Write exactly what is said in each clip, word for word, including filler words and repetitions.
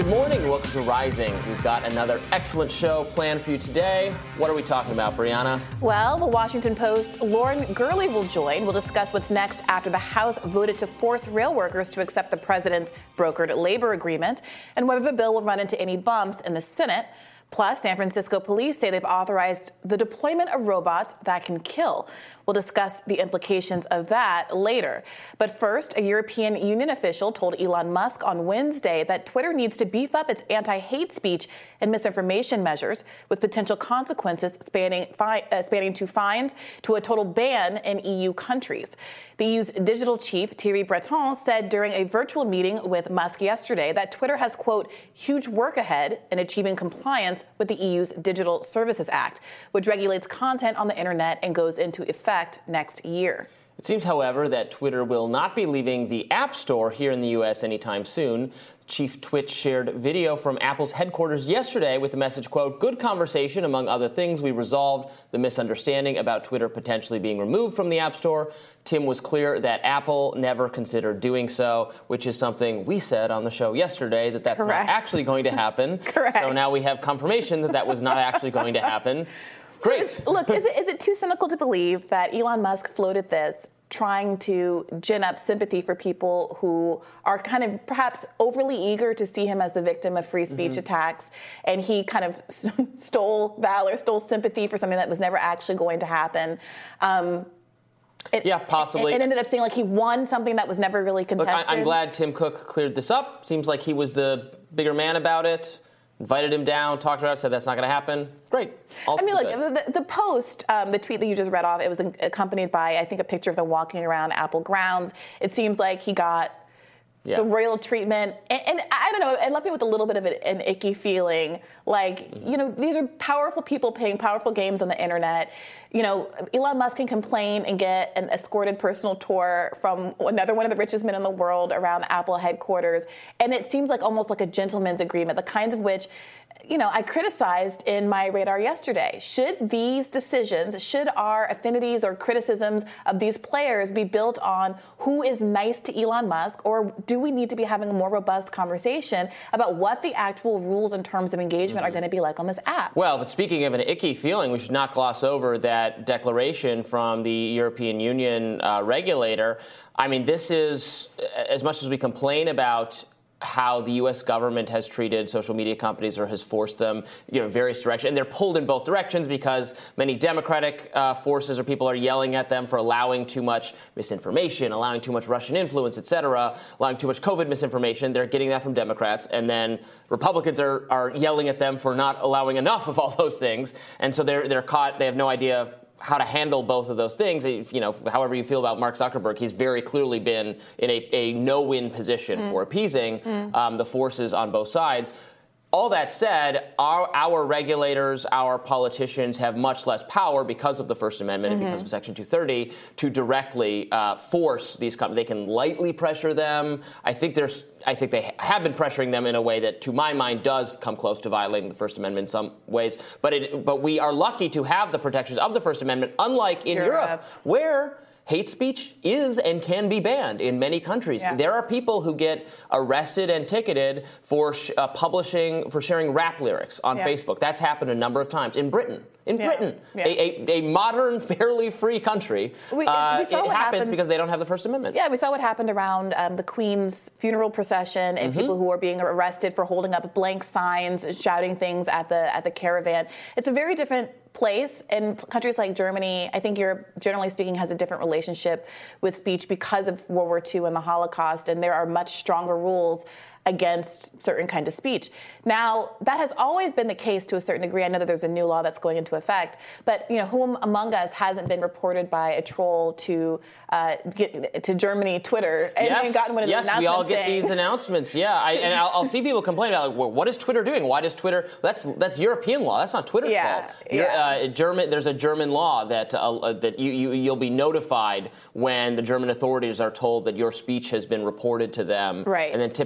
Good morning and welcome to Rising. We've got another excellent show planned for you today. What are we talking about, Brianna? Well, the Washington Post, Lauren Gurley will join. We'll discuss what's next after the House voted to force rail workers to accept the president's brokered labor agreement and whether the bill will run into any bumps in the Senate. Plus, San Francisco police say they've authorized the deployment of robots that can kill. We'll discuss the implications of that later. But first, a European Union official told Elon Musk on Wednesday that Twitter needs to beef up its anti-hate speech and misinformation measures with potential consequences spanning, fi- uh, spanning to fines to a total ban in E U countries. The E U's digital chief, Thierry Breton, said during a virtual meeting with Musk yesterday that Twitter has, quote, huge work ahead in achieving compliance with the E U's Digital Services Act, which regulates content on the internet and goes into effect next year. It seems, however, that Twitter will not be leaving the App Store here in the U S anytime soon. Chief Twitch shared video from Apple's headquarters yesterday with the message, quote, good conversation. Among other things, we resolved the misunderstanding about Twitter potentially being removed from the App Store. Tim was clear that Apple never considered doing so, which is something we said on the show yesterday, that that's Correct. not actually going to happen. Correct. So now we have confirmation that that was not actually going to happen. Great. Look, is it, is it too cynical to believe that Elon Musk floated this trying to gin up sympathy for people who are kind of perhaps overly eager to see him as the victim of free speech mm-hmm. attacks, and he kind of stole valor, stole sympathy for something that was never actually going to happen? Um, It, yeah, possibly. It, it ended up seeming like he won something that was never really contested. Look, I, I'm glad Tim Cook cleared this up. Seems like he was the bigger man about it. Invited him down, talked about it, said that's not going to happen. Great. All I mean, look, good. the, the post, um, the tweet that you just read off, it was accompanied by, I think, a picture of them walking around Apple grounds. It seems like he got yeah. the royal treatment. And, and I don't know, it left me with a little bit of an, an icky feeling. Like, mm-hmm. you know, these are powerful people playing powerful games on the internet. You know, Elon Musk can complain and get an escorted personal tour from another one of the richest men in the world around the Apple headquarters. And it seems like almost like a gentleman's agreement, the kinds of which, you know, I criticized in my radar yesterday. Should these decisions, should our affinities or criticisms of these players be built on who is nice to Elon Musk, or do we need to be having a more robust conversation about what the actual rules and terms of engagement mm-hmm. are going to be like on this app? Well, but speaking of an icky feeling, we should not gloss over that declaration from the European Union uh, regulator. I mean, this is, as much as we complain about how the U S government has treated social media companies or has forced them, you know, various directions. And they're pulled in both directions because many Democratic uh, forces or people are yelling at them for allowing too much misinformation, allowing too much Russian influence, et cetera, allowing too much COVID misinformation. They're getting that from Democrats. And then Republicans are, are yelling at them for not allowing enough of all those things. And so they're they're caught. They have no idea how to handle both of those things. You know, however you feel about Mark Zuckerberg, he's very clearly been in a, a no-win position mm. for appeasing mm. um, the forces on both sides. All that said, our, our regulators, our politicians have much less power because of the First Amendment mm-hmm. and because of Section two thirty to directly uh, force these companies. They can lightly pressure them. I think there's, I think they have been pressuring them in a way that, to my mind, does come close to violating the First Amendment in some ways. But it, but we are lucky to have the protections of the First Amendment, unlike in Europe, Europe where hate speech is and can be banned in many countries. Yeah. There are people who get arrested and ticketed for sh- uh, publishing, for sharing rap lyrics on yeah. Facebook. That's happened a number of times in Britain. In yeah. Britain, yeah. A, a, a modern, fairly free country, we, uh, we saw it what happens happened. because they don't have the First Amendment. Yeah, we saw what happened around um, the Queen's funeral procession and mm-hmm. people who are being arrested for holding up blank signs, shouting things at the at the caravan. It's a very different place. In countries like Germany, I think Europe, generally speaking, has a different relationship with speech because of World War Two and the Holocaust, and there are much stronger rules against certain kinds of speech. Now, that has always been the case to a certain degree. I know that there's a new law that's going into effect, but you know, who among us hasn't been reported by a troll to uh, get to Germany Twitter and, yes, and gotten one of yes, those announcements? Yes, we all get saying, these announcements. Yeah, I, and I'll, I'll see people complain about, like, well, what is Twitter doing? Why does Twitter? That's that's European law. That's not Twitter's yeah, fault. Yeah. Uh, German. There's a German law that uh, that you, you you'll be notified when the German authorities are told that your speech has been reported to them. Right. And then typically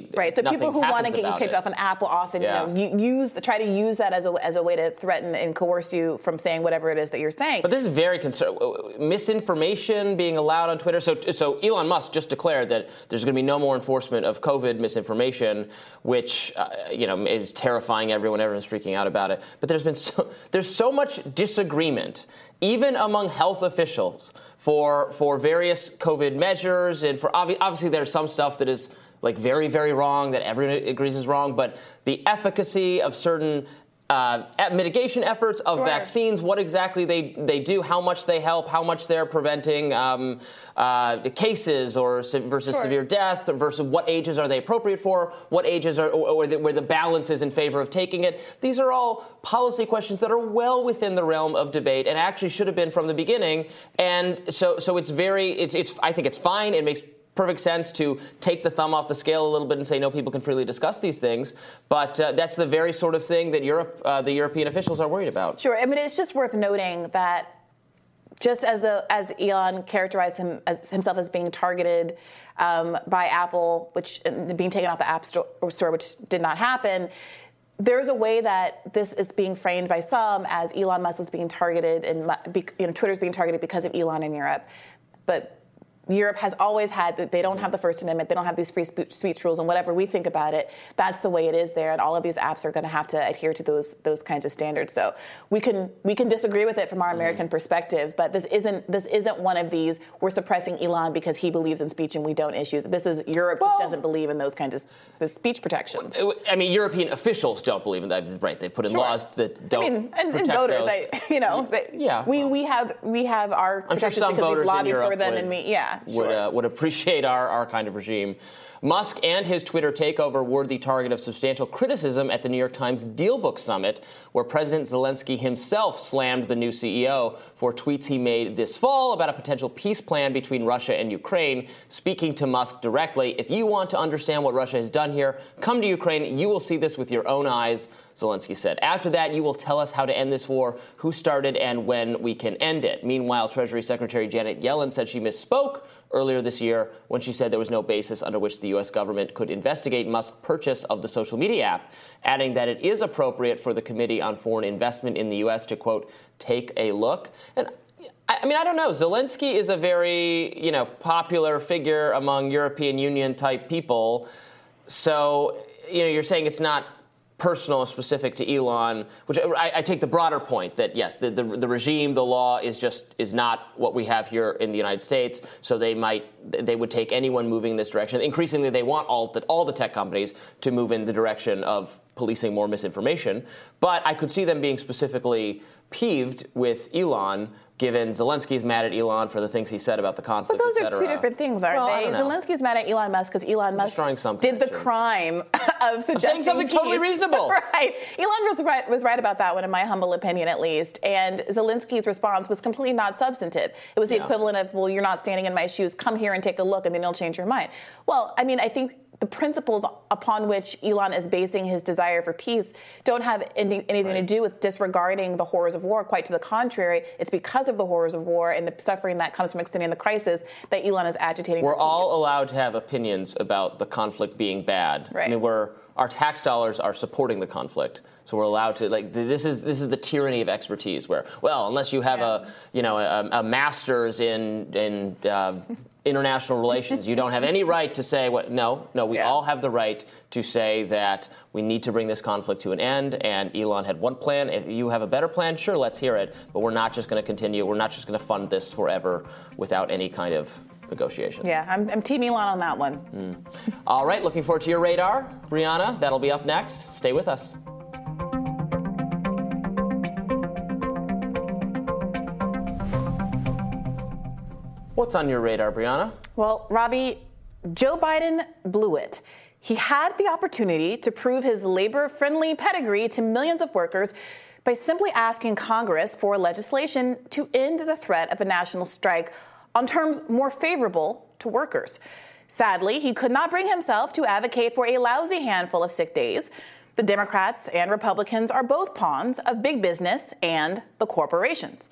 absolutely right. So people who want to get you kicked it. off an app will often yeah. you know, use try to use that as a as a way to threaten and coerce you from saying whatever it is that you're saying. But this is very concerned. Misinformation being allowed on Twitter. So so Elon Musk just declared that there's going to be no more enforcement of COVID misinformation, which uh, you know is terrifying everyone. Everyone's freaking out about it. But there's been so, there's so much disagreement, even among health officials, for for various COVID measures, and for obvi- obviously there's some stuff that is like very, very wrong that everyone agrees is wrong, but the efficacy of certain uh, mitigation efforts of sure. vaccines, what exactly they, they do, how much they help, how much they're preventing um, uh, cases or se- versus sure. severe death, versus what ages are they appropriate for, what ages are or, or the, where the balance is in favor of taking it. These are all policy questions that are well within the realm of debate and actually should have been from the beginning. And so so it's very, it's, it's I think it's fine. It makes perfect sense to take the thumb off the scale a little bit and say no, people can freely discuss these things. But uh, that's the very sort of thing that Europe, uh, the European officials are worried about. Sure. I mean, it's just worth noting that just as the as Elon characterized him as himself as being targeted um, by Apple, which uh, being taken off the App Store, store, which did not happen. There's a way that this is being framed by some as Elon Musk is being targeted and you know Twitter's being targeted because of Elon in Europe, but Europe has always had that they don't have the First Amendment, they don't have these free speech rules, and whatever we think about it, that's the way it is there, and all of these apps are going to have to adhere to those those kinds of standards. So we can we can disagree with it from our American mm-hmm. perspective, but this isn't this isn't one of these we're suppressing Elon because he believes in speech and we don't issues. This is Europe well, just doesn't believe in those kinds of the speech protections. I mean, European officials don't believe in that, right? They put in sure. laws that don't. I mean, and, protect and voters, those. I, you know, yeah. We well. we have we have our I'm sure protections some because voters we've lobbied in Europe for them, would, and we yeah. Would, sure. uh, would appreciate our, our kind of regime. Musk and his Twitter takeover were the target of substantial criticism at the New York Times DealBook Summit, where President Zelensky himself slammed the new C E O for tweets he made this fall about a potential peace plan between Russia and Ukraine. Speaking to Musk directly, if you want to understand what Russia has done here, come to Ukraine. You will see this with your own eyes, Zelensky said. After that, you will tell us how to end this war, who started, and when we can end it. Meanwhile, Treasury Secretary Janet Yellen said she misspoke earlier this year when she said there was no basis under which the U S government could investigate Musk's purchase of the social media app, adding that it is appropriate for the Committee on Foreign Investment in the U S to, quote, take a look. And I mean, I don't know. Zelensky is a very, you know, popular figure among European Union type people. So, you know, you're saying it's not personal, specific to Elon, which I, I take the broader point that, yes, the, the the regime, the law is just is not what we have here in the United States. So they might they would take anyone moving in this direction. Increasingly, they want all the, all the tech companies to move in the direction of policing more misinformation. But I could see them being specifically peeved with Elon, given Zelensky's mad at Elon for the things he said about the conflict, But those et are cetera. two different things, aren't well, they? Zelensky's mad at Elon Musk because Elon Musk did the crime of suggesting saying something peace. totally reasonable. Right. Elon was right, was right about that one, in my humble opinion, at least. And Zelensky's response was completely not substantive. It was the yeah. equivalent of, well, you're not standing in my shoes. Come here and take a look, and then you'll change your mind. Well, I mean, I think the principles upon which Elon is basing his desire for peace don't have any, anything right. to do with disregarding the horrors of war. Quite to the contrary, it's because of the horrors of war and the suffering that comes from extending the crisis that Elon is agitating. We're for peace. all allowed to have opinions about the conflict being bad. Right. I mean, we're our tax dollars are supporting the conflict, so we're allowed to like. This is this is the tyranny of expertise. Where well, unless you have yeah. a you know a, a master's in in uh, international relations, you don't have any right to say what. No, no, we yeah. all have the right to say that we need to bring this conflict to an end. And Elon had one plan. If you have a better plan, sure, let's hear it. But we're not just going to continue. We're not just going to fund this forever without any kind of negotiations. Yeah, I'm, I'm Team Elon on that one. Mm. All right, looking forward to your radar, Brianna. That'll be up next. Stay with us. What's on your radar, Brianna? Well, Robbie, Joe Biden blew it. He had the opportunity to prove his labor-friendly pedigree to millions of workers by simply asking Congress for legislation to end the threat of a national strike on terms more favorable to workers. Sadly, he could not bring himself to advocate for a lousy handful of sick days. The Democrats and Republicans are both pawns of big business and the corporations.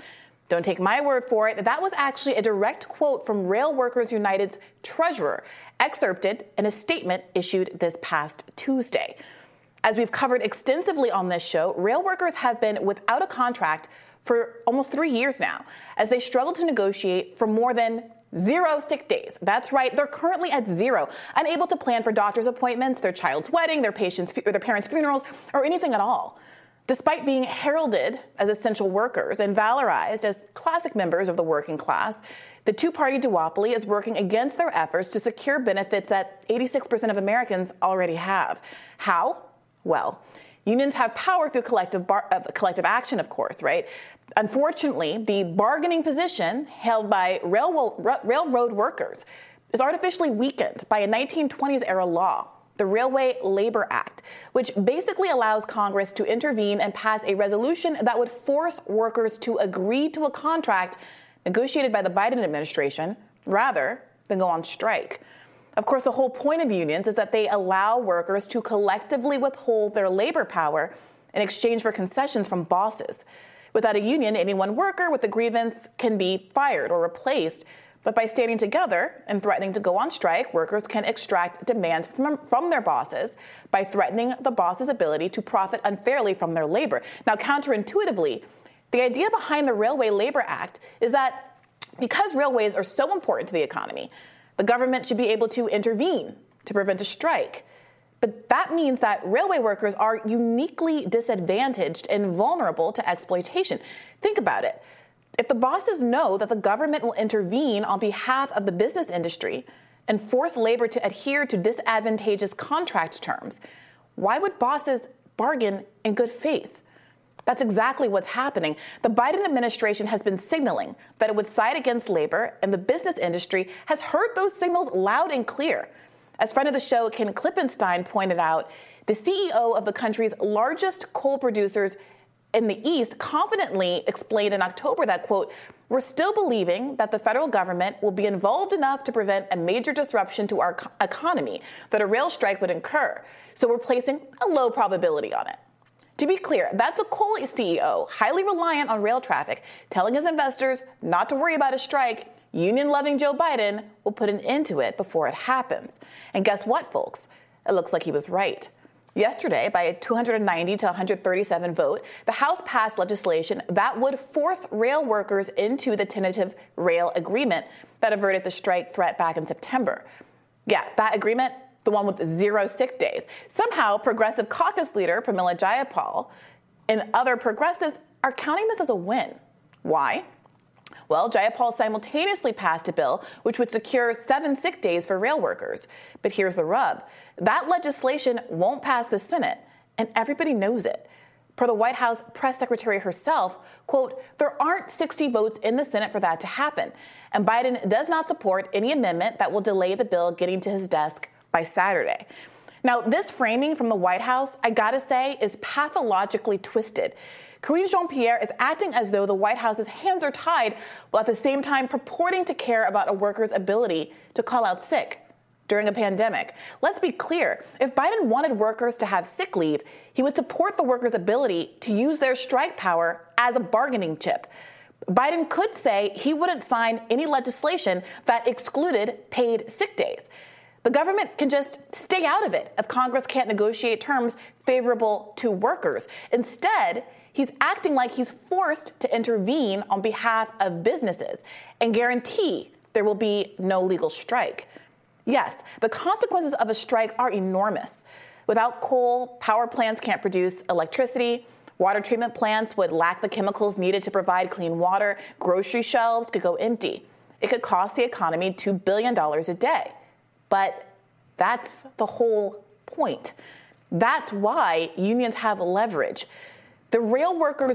Don't take my word for it. That was actually a direct quote from Rail Workers United's treasurer, excerpted in a statement issued this past Tuesday. As we've covered extensively on this show, rail workers have been without a contract for almost three years now, as they struggle to negotiate for more than zero sick days. That's right, they're currently at zero, unable to plan for doctor's appointments, their child's wedding, their patient's or their parents' funerals, or anything at all. Despite being heralded as essential workers and valorized as classic members of the working class, the two-party duopoly is working against their efforts to secure benefits that eighty-six percent of Americans already have. How? Well, unions have power through collective bar- uh, collective action, of course, right? Unfortunately, the bargaining position held by railroad, railroad workers is artificially weakened by a nineteen twenties era law, the Railway Labor Act, which basically allows Congress to intervene and pass a resolution that would force workers to agree to a contract negotiated by the Biden administration rather than go on strike. Of course, the whole point of unions is that they allow workers to collectively withhold their labor power in exchange for concessions from bosses. Without a union, any one worker with a grievance can be fired or replaced. But by standing together and threatening to go on strike, workers can extract demands from, from their bosses by threatening the boss's ability to profit unfairly from their labor. Now, counterintuitively, the idea behind the Railway Labor Act is that because railways are so important to the economy, the government should be able to intervene to prevent a strike. But that means that railway workers are uniquely disadvantaged and vulnerable to exploitation. Think about it. If the bosses know that the government will intervene on behalf of the business industry and force labor to adhere to disadvantageous contract terms, why would bosses bargain in good faith? That's exactly what's happening. The Biden administration has been signaling that it would side against labor, and the business industry has heard those signals loud and clear. As friend of the show, Ken Klippenstein, pointed out, the C E O of the country's largest coal producers in the East confidently explained in October that, quote, we're still believing that the federal government will be involved enough to prevent a major disruption to our co- economy that a rail strike would incur. So we're placing a low probability on it. To be clear, that's a coal C E O, highly reliant on rail traffic, telling his investors not to worry about a strike. Union-loving Joe Biden will put an end to it before it happens. And guess what, folks? It looks like he was right. Yesterday, by a two hundred ninety to one hundred thirty-seven vote, the House passed legislation that would force rail workers into the tentative rail agreement that averted the strike threat back in September. Yeah, that agreement, the one with zero sick days. Somehow, Progressive Caucus leader Pramila Jayapal and other progressives are counting this as a win. Why? Well, Jayapal simultaneously passed a bill which would secure seven sick days for rail workers. But here's the rub. That legislation won't pass the Senate, and everybody knows it. Per the White House press secretary herself, quote, there aren't sixty votes in the Senate for that to happen. And Biden does not support any amendment that will delay the bill getting to his desk by Saturday. Now, this framing from the White House, I gotta say, is pathologically twisted. Karine Jean-Pierre is acting as though the White House's hands are tied, while at the same time purporting to care about a worker's ability to call out sick during a pandemic. Let's be clear. If Biden wanted workers to have sick leave, he would support the workers' ability to use their strike power as a bargaining chip. Biden could say he wouldn't sign any legislation that excluded paid sick days. The government can just stay out of it if Congress can't negotiate terms favorable to workers. Instead, he's acting like he's forced to intervene on behalf of businesses and guarantee there will be no legal strike. Yes, the consequences of a strike are enormous. Without coal, power plants can't produce electricity. Water treatment plants would lack the chemicals needed to provide clean water. Grocery shelves could go empty. It could cost the economy two billion dollars a day. But that's the whole point. That's why unions have leverage. The rail workers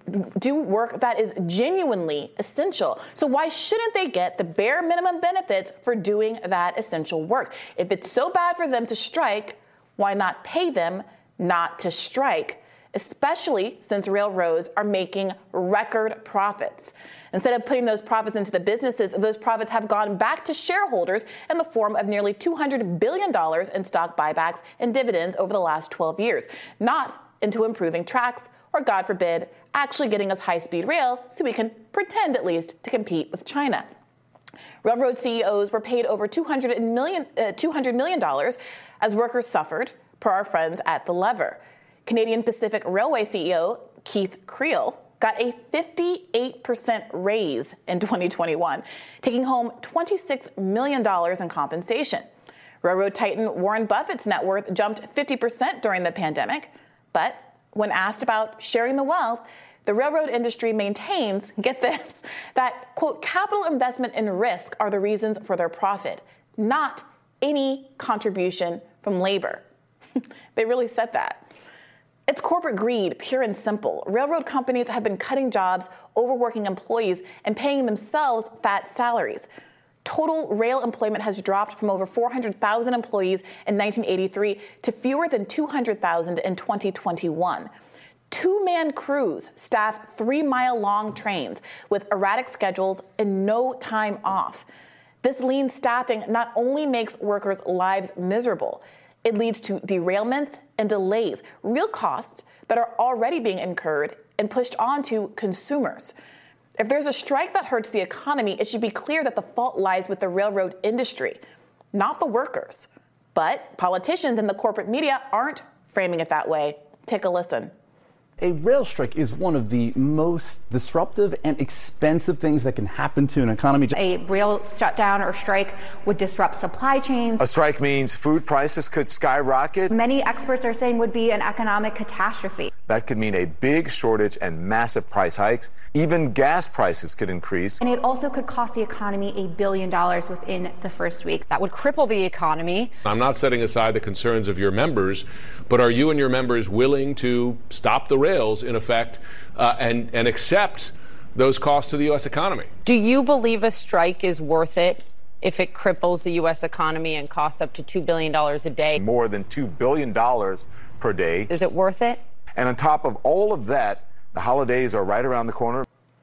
do work that is genuinely essential. So why shouldn't they get the bare minimum benefits for doing that essential work? If it's so bad for them to strike, why not pay them not to strike? Especially since railroads are making record profits. Instead of putting those profits into the businesses, those profits have gone back to shareholders in the form of nearly two hundred billion dollars in stock buybacks and dividends over the last twelve years, not into improving tracks or God forbid, actually getting us high-speed rail so we can pretend at least to compete with China. Railroad C E Os were paid over two hundred million dollars uh, two hundred million dollars as workers suffered, per our friends at The Lever. Canadian Pacific Railway C E O Keith Creel got a fifty-eight percent raise in twenty twenty-one, taking home twenty-six million dollars in compensation. Railroad titan Warren Buffett's net worth jumped fifty percent during the pandemic, but when asked about sharing the wealth, the railroad industry maintains, get this, that, quote, capital investment and risk are the reasons for their profit, not any contribution from labor. They really said that. It's corporate greed, pure and simple. Railroad companies have been cutting jobs, overworking employees, and paying themselves fat salaries. Total rail employment has dropped from over four hundred thousand employees in nineteen eighty-three to fewer than two hundred thousand in twenty twenty-one. Two-man crews staff three-mile-long trains with erratic schedules and no time off. This lean staffing not only makes workers' lives miserable, it leads to derailments and delays, real costs that are already being incurred and pushed on to consumers. If there's a strike that hurts the economy, it should be clear that the fault lies with the railroad industry, not the workers. But politicians and the corporate media aren't framing it that way. Take a listen. A rail strike is one of the most disruptive and expensive things that can happen to an economy. A rail shutdown or strike would disrupt supply chains. A strike means food prices could skyrocket. Many experts are saying would be an economic catastrophe. That could mean a big shortage and massive price hikes. Even gas prices could increase. And it also could cost the economy a billion dollars within the first week. That would cripple the economy. I'm not setting aside the concerns of your members, but are you and your members willing to stop the rails, in effect, uh, and, and accept those costs to the U S economy? Do you believe a strike is worth it if it cripples the U S economy and costs up to two billion dollars a day? More than two billion dollars per day. Is it worth it? And on top of all of that, the holidays are right around the corner.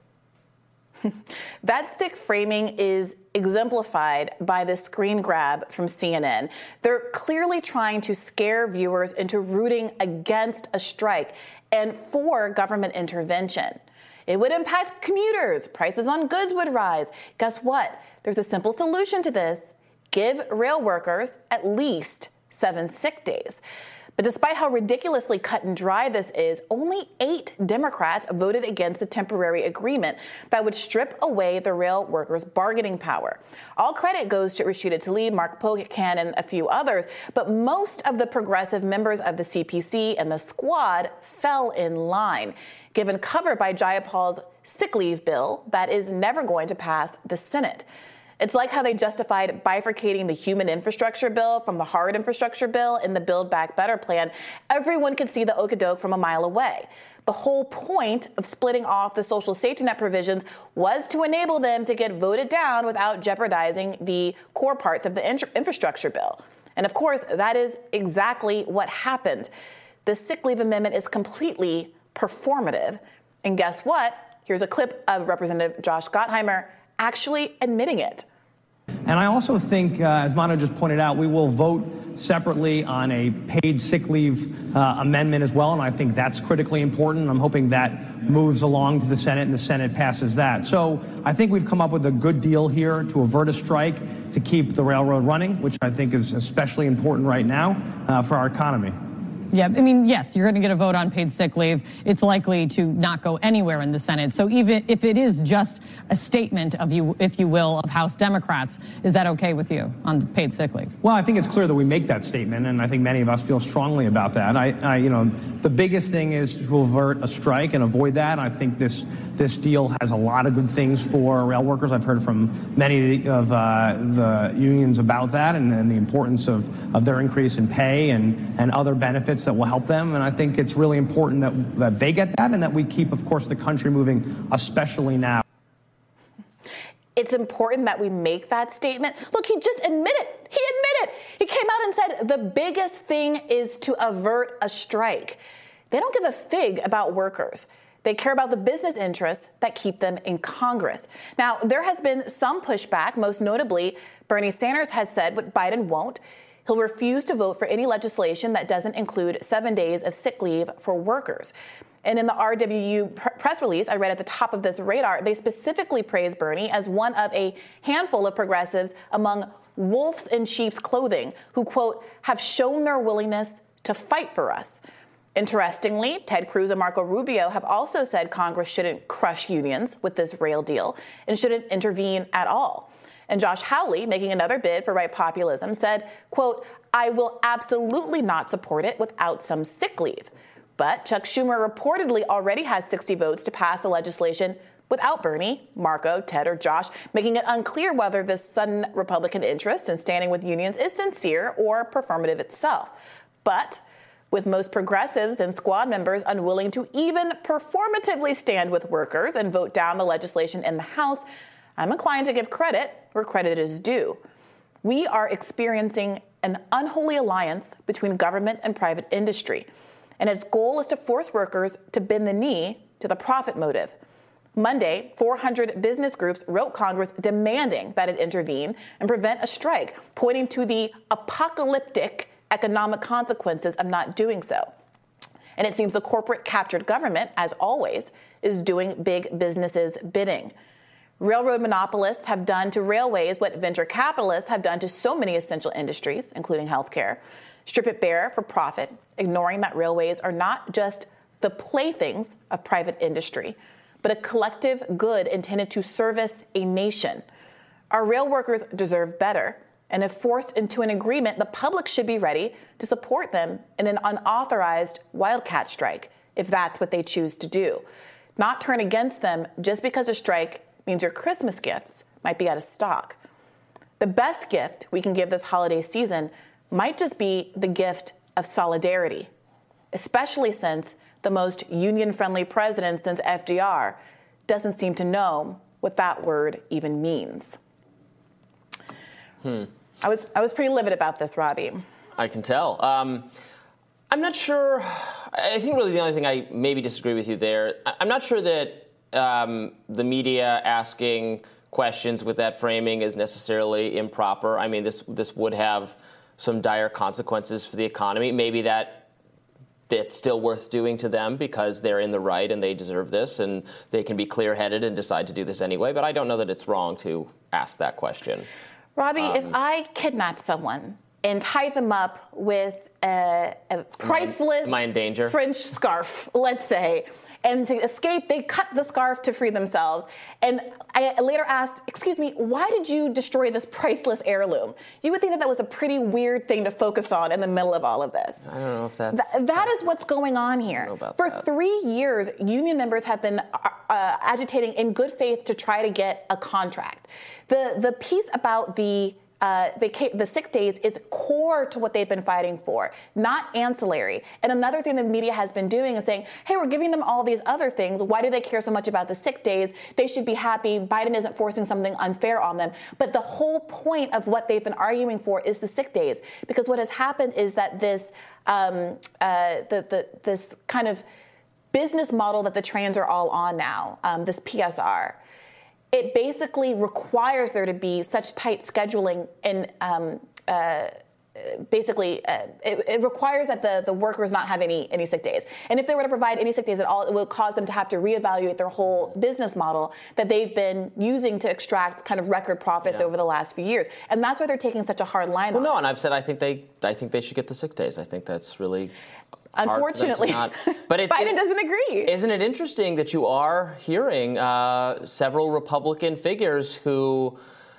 That sick framing is exemplified by this screen grab from C N N. They're clearly trying to scare viewers into rooting against a strike and for government intervention. It would impact commuters. Prices on goods would rise. Guess what? There's a simple solution to this. Give rail workers at least seven sick days. But despite how ridiculously cut and dry this is, only eight Democrats voted against the temporary agreement that would strip away the rail workers' bargaining power. All credit goes to Rashida Tlaib, Mark Pocan, and a few others, but most of the progressive members of the C P C and the squad fell in line, given cover by Jayapal's sick leave bill that is never going to pass the Senate. It's like how they justified bifurcating the human infrastructure bill from the hard infrastructure bill in the Build Back Better plan. Everyone could see the okadoke from a mile away. The whole point of splitting off the social safety net provisions was to enable them to get voted down without jeopardizing the core parts of the in- infrastructure bill. And of course, that is exactly what happened. The sick leave amendment is completely performative. And guess what? Here's a clip of Representative Josh Gottheimer actually admitting it. And I also think, uh, as Mano just pointed out, we will vote separately on a paid sick leave uh, amendment as well, and I think that's critically important. I'm hoping that moves along to the Senate and the Senate passes that. So I think we've come up with a good deal here to avert a strike, to keep the railroad running, which I think is especially important right now uh, for our economy. Yeah, I mean, yes, you're going to get a vote on paid sick leave. It's likely to not go anywhere in the Senate. So even if it is just a statement of you, if you will, of House Democrats, is that okay with you on paid sick leave? Well, I think it's clear that we make that statement, and I think many of us feel strongly about that. I, I you know, the biggest thing is to avert a strike and avoid that. I think this this deal has a lot of good things for rail workers. I've heard from many of uh, the unions about that and, and the importance of, of their increase in pay and, and other benefits that will help them. And I think it's really important that, that they get that and that we keep, of course, the country moving, especially now. It's important that we make that statement. Look, he just admitted, he admitted, he came out and said the biggest thing is to avert a strike. They don't give a fig about workers. They care about the business interests that keep them in Congress. Now, there has been some pushback. Most notably, Bernie Sanders has said what Biden won't. He'll refuse to vote for any legislation that doesn't include seven days of sick leave for workers. And in the R W U press release I read at the top of this radar, they specifically praised Bernie as one of a handful of progressives among wolves in sheep's clothing who, quote, have shown their willingness to fight for us. Interestingly, Ted Cruz and Marco Rubio have also said Congress shouldn't crush unions with this rail deal and shouldn't intervene at all. And Josh Hawley, making another bid for right populism, said, quote, I will absolutely not support it without some sick leave. But Chuck Schumer reportedly already has sixty votes to pass the legislation without Bernie, Marco, Ted, or Josh, making it unclear whether this sudden Republican interest in standing with unions is sincere or performative itself. But with most progressives and squad members unwilling to even performatively stand with workers and vote down the legislation in the House, I'm inclined to give credit where credit is due. We are experiencing an unholy alliance between government and private industry, and its goal is to force workers to bend the knee to the profit motive. Monday, four hundred business groups wrote Congress demanding that it intervene and prevent a strike, pointing to the apocalyptic economic consequences of not doing so. And it seems the corporate captured government, as always, is doing big businesses' bidding. Railroad monopolists have done to railways what venture capitalists have done to so many essential industries, including healthcare. Strip it bare for profit, ignoring that railways are not just the playthings of private industry, but a collective good intended to service a nation. Our rail workers deserve better, and if forced into an agreement, the public should be ready to support them in an unauthorized wildcat strike, if that's what they choose to do. Not turn against them just because a strike means your Christmas gifts might be out of stock. The best gift we can give this holiday season might just be the gift of solidarity, especially since the most union-friendly president since F D R doesn't seem to know what that word even means. Hmm. I was I was pretty livid about this, Robbie. I can tell. Um, I'm not sure. I think really the only thing I maybe disagree with you there, I'm not sure that um, the media asking questions with that framing is necessarily improper. I mean, this this would have some dire consequences for the economy. Maybe that it's still worth doing to them because they're in the right and they deserve this and they can be clear-headed and decide to do this anyway. But I don't know that it's wrong to ask that question. Robbie, um, if I kidnap someone and tie them up with a, a priceless am I in danger? French scarf, let's say, and to escape, they cut the scarf to free themselves. And I later asked, excuse me, why did you destroy this priceless heirloom? You would think that that was a pretty weird thing to focus on in the middle of all of this. I don't know if that's... Th- that is what's going on here. For that. three years, union members have been uh, agitating in good faith to try to get a contract. The, the piece about the... Uh, vaca- the sick days is core to what they've been fighting for, not ancillary. And another thing the media has been doing is saying, hey, we're giving them all these other things. Why do they care so much about the sick days? They should be happy. Biden isn't forcing something unfair on them. But the whole point of what they've been arguing for is the sick days. Because what has happened is that this, um, uh, the, the, this kind of business model that the trans are all on now, um, this P S R, it basically requires there to be such tight scheduling and um, uh, basically uh, it, it requires that the, the workers not have any, any sick days. And if they were to provide any sick days at all, it will cause them to have to reevaluate their whole business model that they've been using to extract kind of record profits yeah. over the last few years. And that's why they're taking such a hard line well, on no, it. and I've said I think they I think they should get the sick days. I think that's really... Unfortunately, not, but it's, Biden it, doesn't agree. Isn't it interesting that you are hearing uh, several Republican figures who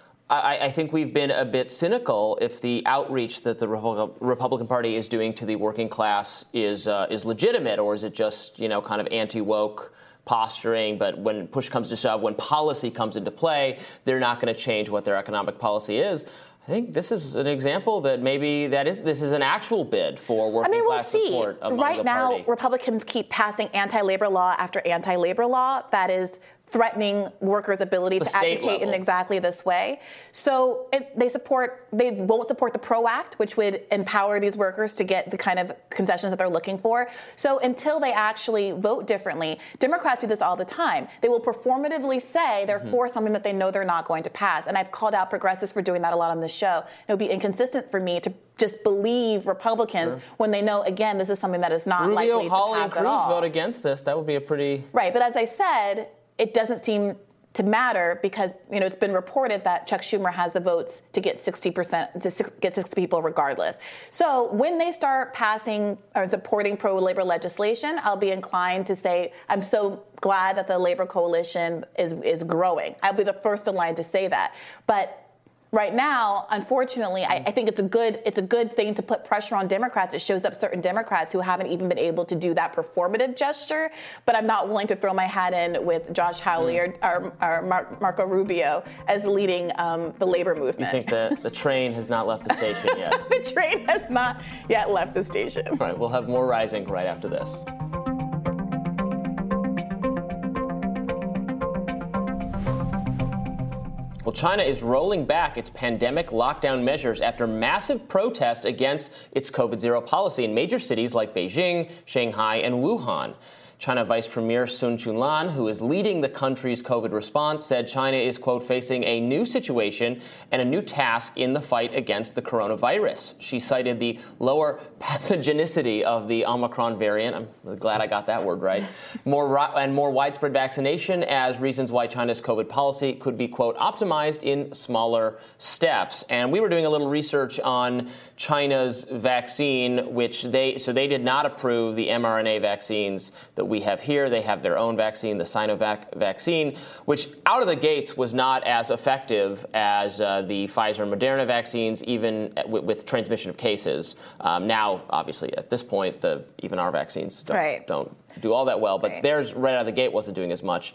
I, I think we've been a bit cynical if the outreach that the Republican Party is doing to the working class is uh, is legitimate, or is it just, you know, kind of anti-woke posturing, but when push comes to shove, when policy comes into play, they're not going to change what their economic policy is. I think this is an example that maybe that is this is an actual bid for working I mean, we'll class see. support among right the now, party. Republicans keep passing anti-labor law after anti-labor law that is threatening workers' ability The to state agitate level. in exactly this way. So it, they support, they won't support the PRO Act, which would empower these workers to get the kind of concessions that they're looking for. So until they actually vote differently, Democrats do this all the time. They will performatively say they're mm-hmm. for something that they know they're not going to pass. And I've called out progressives for doing that a lot on this show. It would be inconsistent for me to just believe Republicans sure. when they know, again, this is something that is not Rubio, likely Hawley, to and pass at Cruz all. vote against this. That would be a pretty... Right, but as I said, it doesn't seem to matter because, you know, it's been reported that Chuck Schumer has the votes to get sixty percent, to get six people regardless. So when they start passing or supporting pro-labor legislation, I'll be inclined to say, I'm so glad that the labor coalition is, is growing. I'll be the first in line to say that. But right now, unfortunately, I, I think it's a good it's a good thing to put pressure on Democrats. It shows up certain Democrats who haven't even been able to do that performative gesture. But I'm not willing to throw my hat in with Josh Hawley or, or, or Mar- Marco Rubio as leading um, the labor movement. You think the, the train has not left the station yet? The train has not yet left the station. All right, we'll have more Rising right after this. Well, China is rolling back its pandemic lockdown measures after massive protest against its COVID zero policy in major cities like Beijing, Shanghai, and Wuhan. China Vice Premier Sun Chunlan, who is leading the country's COVID response, said China is, quote, facing a new situation and a new task in the fight against the coronavirus. She cited the lower pathogenicity of the Omicron variant. I'm really glad I got that word right. More ri- and more widespread vaccination as reasons why China's COVID policy could be, quote, optimized in smaller steps. And we were doing a little research on China's vaccine, which they, so they did not approve the mRNA vaccines that we have here. They have their own vaccine, the Sinovac vaccine, which out of the gates was not as effective as uh, the Pfizer and Moderna vaccines, even with, with transmission of cases. Um, now, obviously, at this point, the even our vaccines don't, right. don't do all that well, but right. theirs right out of the gate wasn't doing as much.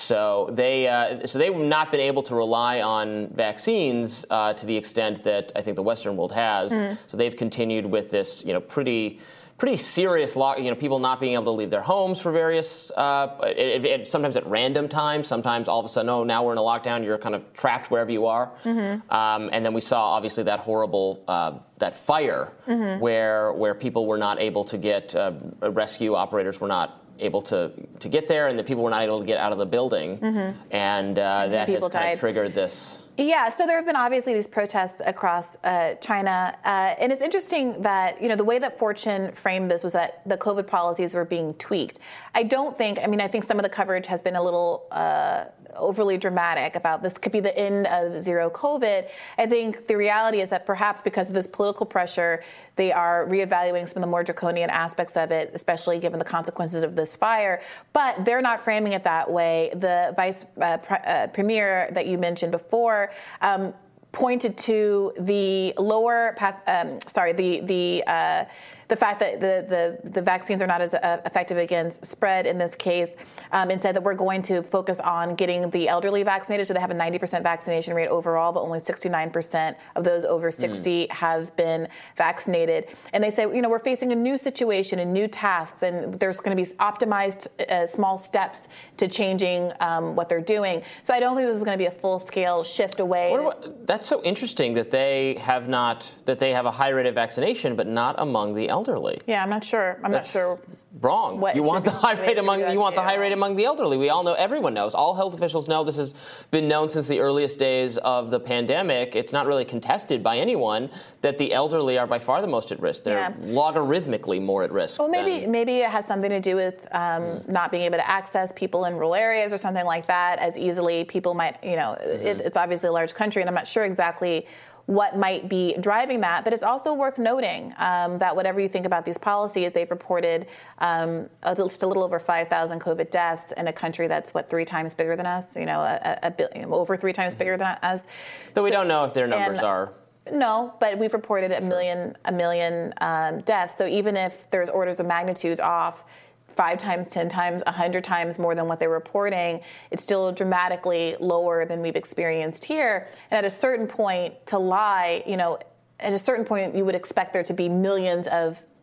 So they uh, so they've not been able to rely on vaccines uh, to the extent that I think the Western world has. Mm-hmm. So they've continued with this, you know, pretty. Pretty serious lock, you know, people not being able to leave their homes for various, uh, it, it, sometimes at random times, sometimes all of a sudden, oh, now we're in a lockdown, you're kind of trapped wherever you are. Mm-hmm. Um, and then we saw, obviously, that horrible, uh, that fire mm-hmm. where where people were not able to get, uh, rescue operators were not able to, to get there, and the people were not able to get out of the building. Mm-hmm. And uh, that has kind of triggered this. Yeah, so there have been obviously these protests across uh, China, uh, and it's interesting that, you know, the way that Fortune framed this was that the COVID policies were being tweaked. I don't think, I mean, I think some of the coverage has been a little uh, overly dramatic about this could be the end of zero COVID. I think the reality is that perhaps because of this political pressure, they are reevaluating some of the more draconian aspects of it, especially given the consequences of this fire. But they're not framing it that way. The vice uh, pre- uh, premier that you mentioned before um, pointed to the lower path, um, sorry, the the uh, the fact that the, the, the vaccines are not as uh, effective against spread in this case, um, and said that we're going to focus on getting the elderly vaccinated. So they have a ninety percent vaccination rate overall, but only sixty-nine percent of those over sixty mm. have been vaccinated. And they say, you know, we're facing a new situation and new tasks, and there's going to be optimized uh, small steps to changing um, what they're doing. So I don't think this is going to be a full-scale shift away. What about, that's so interesting that they have not, that they have a high rate of vaccination, but not among the elderly. Elderly. Yeah, I'm not sure. I'm That's not sure. Wrong. What you want the high rate among you want the high rate among the elderly. We all know. Everyone knows. All health officials know. This has been known since the earliest days of the pandemic. It's not really contested by anyone that the elderly are by far the most at risk. They're yeah. logarithmically more at risk. Well, maybe than, maybe it has something to do with um, mm. not being able to access people in rural areas or something like that as easily. People might, you know, mm-hmm. it's, it's obviously a large country, and I'm not sure exactly what might be driving that. But it's also worth noting um, that whatever you think about these policies, they've reported um, a, just a little over five thousand COVID deaths in a country that's, what, three times bigger than us, you know, a, a, a, over three times bigger than us. Though so, we don't know if their numbers are. No, but we've reported a million, a million um, deaths. So even if there's orders of magnitude off, five times, ten times, a hundred times more than what they're reporting, it's still dramatically lower than we've experienced here. And at a certain point, to lie, you know, at a certain point, you would expect there to be millions of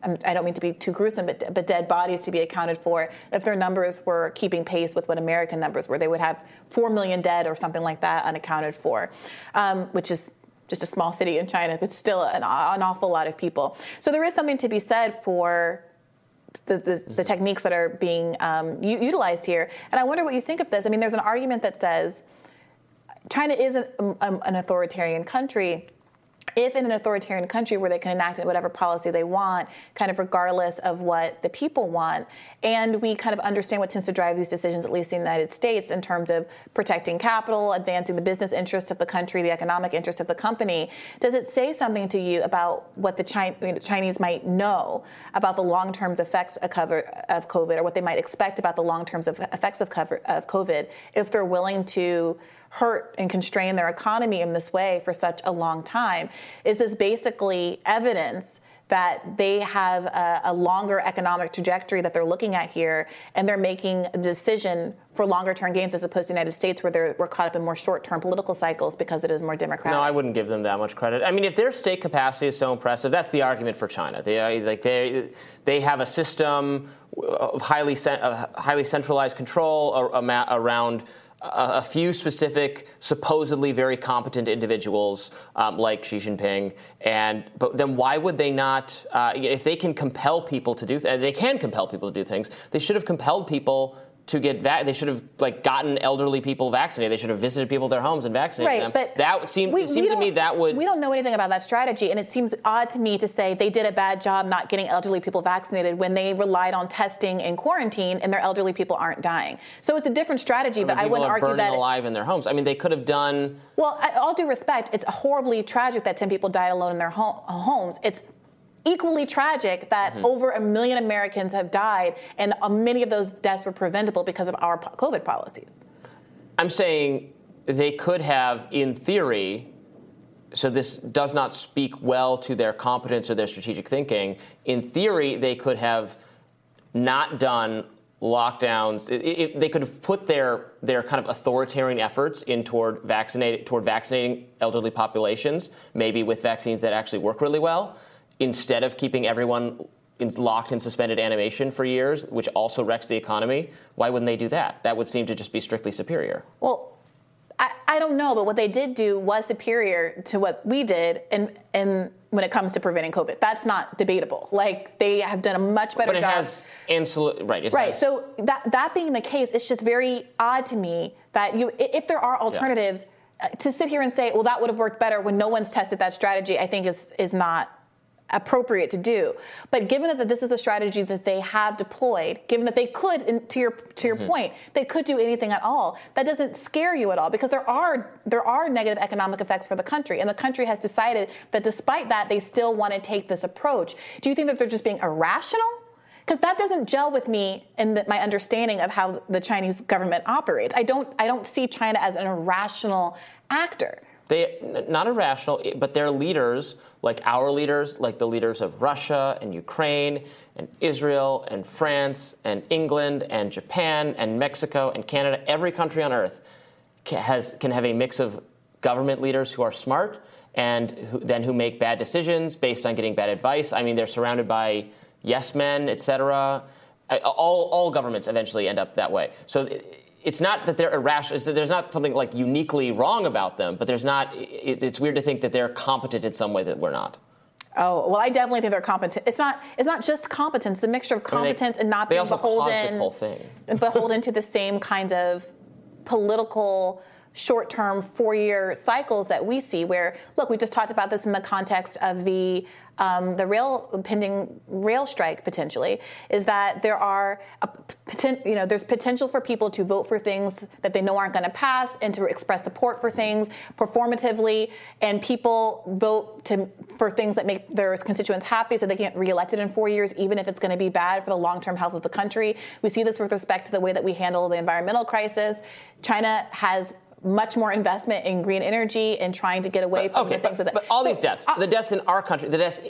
I don't mean to be too gruesome, but, but dead bodies to be accounted for. If their numbers were keeping pace with what American numbers were, they would have four million dead or something like that unaccounted for, um, which is just a small city in China, but still an, an awful lot of people. So there is something to be said for the, the, the techniques that are being um, u- utilized here. And I wonder what you think of this. I mean, there's an argument that says China is an, um, an authoritarian country. If in an authoritarian country where they can enact whatever policy they want, kind of regardless of what the people want, and we kind of understand what tends to drive these decisions, at least in the United States, in terms of protecting capital, advancing the business interests of the country, the economic interests of the company, does it say something to you about what the Chinese might know about the long-term effects of COVID, or what they might expect about the long-term effects of COVID if they're willing to hurt and constrain their economy in this way for such a long time? Is this basically evidence that they have a, a longer economic trajectory that they're looking at here, and they're making a decision for longer-term gains as opposed to the United States, where they're, we're caught up in more short-term political cycles because it is more democratic? No, I wouldn't give them that much credit. I mean, if their state capacity is so impressive, that's the argument for China. They like they they have a system of highly of highly centralized control around a few specific, supposedly very competent individuals um, like Xi Jinping, and but then why would they not? Uh, if they can compel people to do, th- they can compel people to do things. They should have compelled people to get va- They should have like gotten elderly people vaccinated. They should have visited people at their homes and vaccinated right, them. But that seemed we, it seems to me that would. We don't know anything about that strategy, and it seems odd to me to say they did a bad job not getting elderly people vaccinated when they relied on testing and quarantine, and their elderly people aren't dying. So it's a different strategy, I mean, but I wouldn't argue that. People are burning alive in their homes. I mean, they could have done. Well, all due respect, it's horribly tragic that ten people died alone in their home, homes. It's equally tragic that mm-hmm. over a million Americans have died, and uh, many of those deaths were preventable because of our COVID policies. I'm saying they could have, in theory, so this does not speak well to their competence or their strategic thinking. In theory, they could have not done lockdowns. It, it, they could have put their their kind of authoritarian efforts in toward vaccinating toward vaccinating elderly populations, maybe with vaccines that actually work really well, instead of keeping everyone in locked in suspended animation for years, which also wrecks the economy. Why wouldn't they do that? That would seem to just be strictly superior. Well, I, I don't know, but what they did do was superior to what we did, and and when it comes to preventing COVID, that's not debatable. Like, they have done a much better but it job. Has insula- right. It right. Has. So that that being the case, it's just very odd to me that you, if there are alternatives, yeah. to sit here and say, well, that would have worked better when no one's tested that strategy, I think is is not appropriate to do. But given that this is the strategy that they have deployed, given that they could, and to your to your mm-hmm. point, they could do anything at all, that doesn't scare you at all, because there are there are negative economic effects for the country, and the country has decided that despite that, they still want to take this approach. Do you think that they're just being irrational? Because that doesn't gel with me in the, my understanding of how the Chinese government operates. I don't I don't see China as an irrational actor. They not irrational, but their leaders, like our leaders, like the leaders of Russia and Ukraine and Israel and France and England and Japan and Mexico and Canada, every country on earth can, has, can have a mix of government leaders who are smart and who, then who make bad decisions based on getting bad advice. I mean, they're surrounded by yes men, et cetera. All, all governments eventually end up that way. So it's not that they're irrational. It's that there's not something like uniquely wrong about them, but there's not. It, it's weird to think that they're competent in some way that we're not. Oh well, I definitely think they're competent. It's not. It's not just competence. It's a mixture of competence I mean, they, and not being they also beholden. Caused this whole thing. beholden to the same kind of political, short-term, four-year cycles that we see. Where look, we just talked about this in the context of the. Um, the rail pending rail strike potentially is that there are a poten- you know there's potential for people to vote for things that they know aren't going to pass and to express support for things performatively, and people vote to for things that make their constituents happy so they get reelected in four years, even if it's going to be bad for the long-term health of the country. We see this with respect to the way that we handle the environmental crisis. China has much more investment in green energy and trying to get away but, from okay, the things but, that. But all so, these deaths, uh, the deaths in our country, the deaths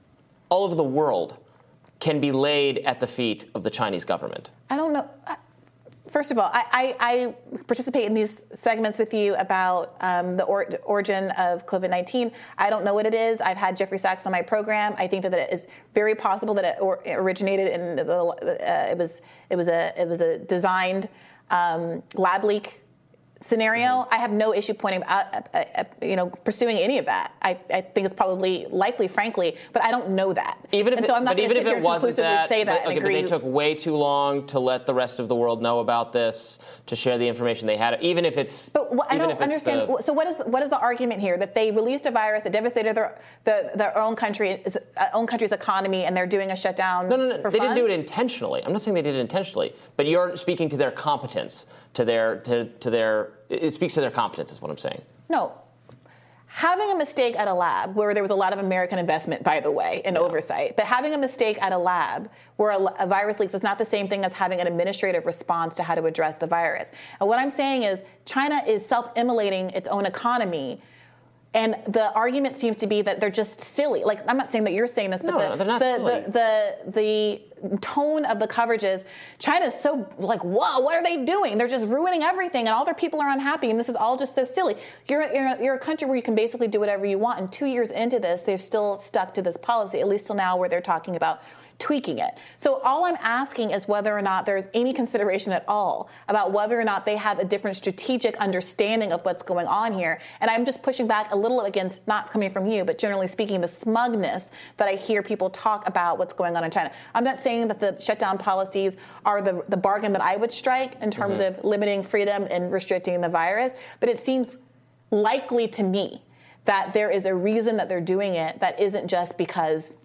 all over the world, can be laid at the feet of the Chinese government. I don't know. First of all, I, I, I participate in these segments with you about um, the or, origin of COVID nineteen. I don't know what it is. I've had Jeffrey Sachs on my program. I think that it is very possible that it or, originated in the. Uh, it was it was a it was a designed um, lab leak scenario. Mm-hmm. I have no issue pointing out, uh, uh, you know, pursuing any of that. I, I think it's probably likely, frankly, but I don't know that. Even if, and so I'm not but even if it wasn't that, say that but, okay, but they took way too long to let the rest of the world know about this, to share the information they had, even if it's. But what, I don't understand. The, so what is what is the argument here? That they released a virus that devastated their the, their own country, uh, own country's economy, and they're doing a shutdown. No, no, no. For they fun? didn't do it intentionally. I'm not saying they did it intentionally, but you're speaking to their competence, to their to, to their. It speaks to their competence, is what I'm saying. No. Having a mistake at a lab, where there was a lot of American investment, by the way, and yeah. oversight, but having a mistake at a lab where a, a virus leaks is not the same thing as having an administrative response to how to address the virus. And what I'm saying is China is self-immolating its own economy. And the argument seems to be that they're just silly. Like, I'm not saying that you're saying this, but no, the, no, they're not the, silly. The, the, the tone of the coverage is China's so like, whoa, what are they doing? They're just ruining everything, and all their people are unhappy, and this is all just so silly. You're, you're, you're a country where you can basically do whatever you want, and two years into this, they've still stuck to this policy, at least till now where they're talking about tweaking it. So all I'm asking is whether or not there's any consideration at all about whether or not they have a different strategic understanding of what's going on here. And I'm just pushing back a little against, not coming from you, but generally speaking, the smugness that I hear people talk about what's going on in China. I'm not saying that the shutdown policies are the, the bargain that I would strike in terms mm-hmm. of limiting freedom and restricting the virus, but it seems likely to me that there is a reason that they're doing it that isn't just because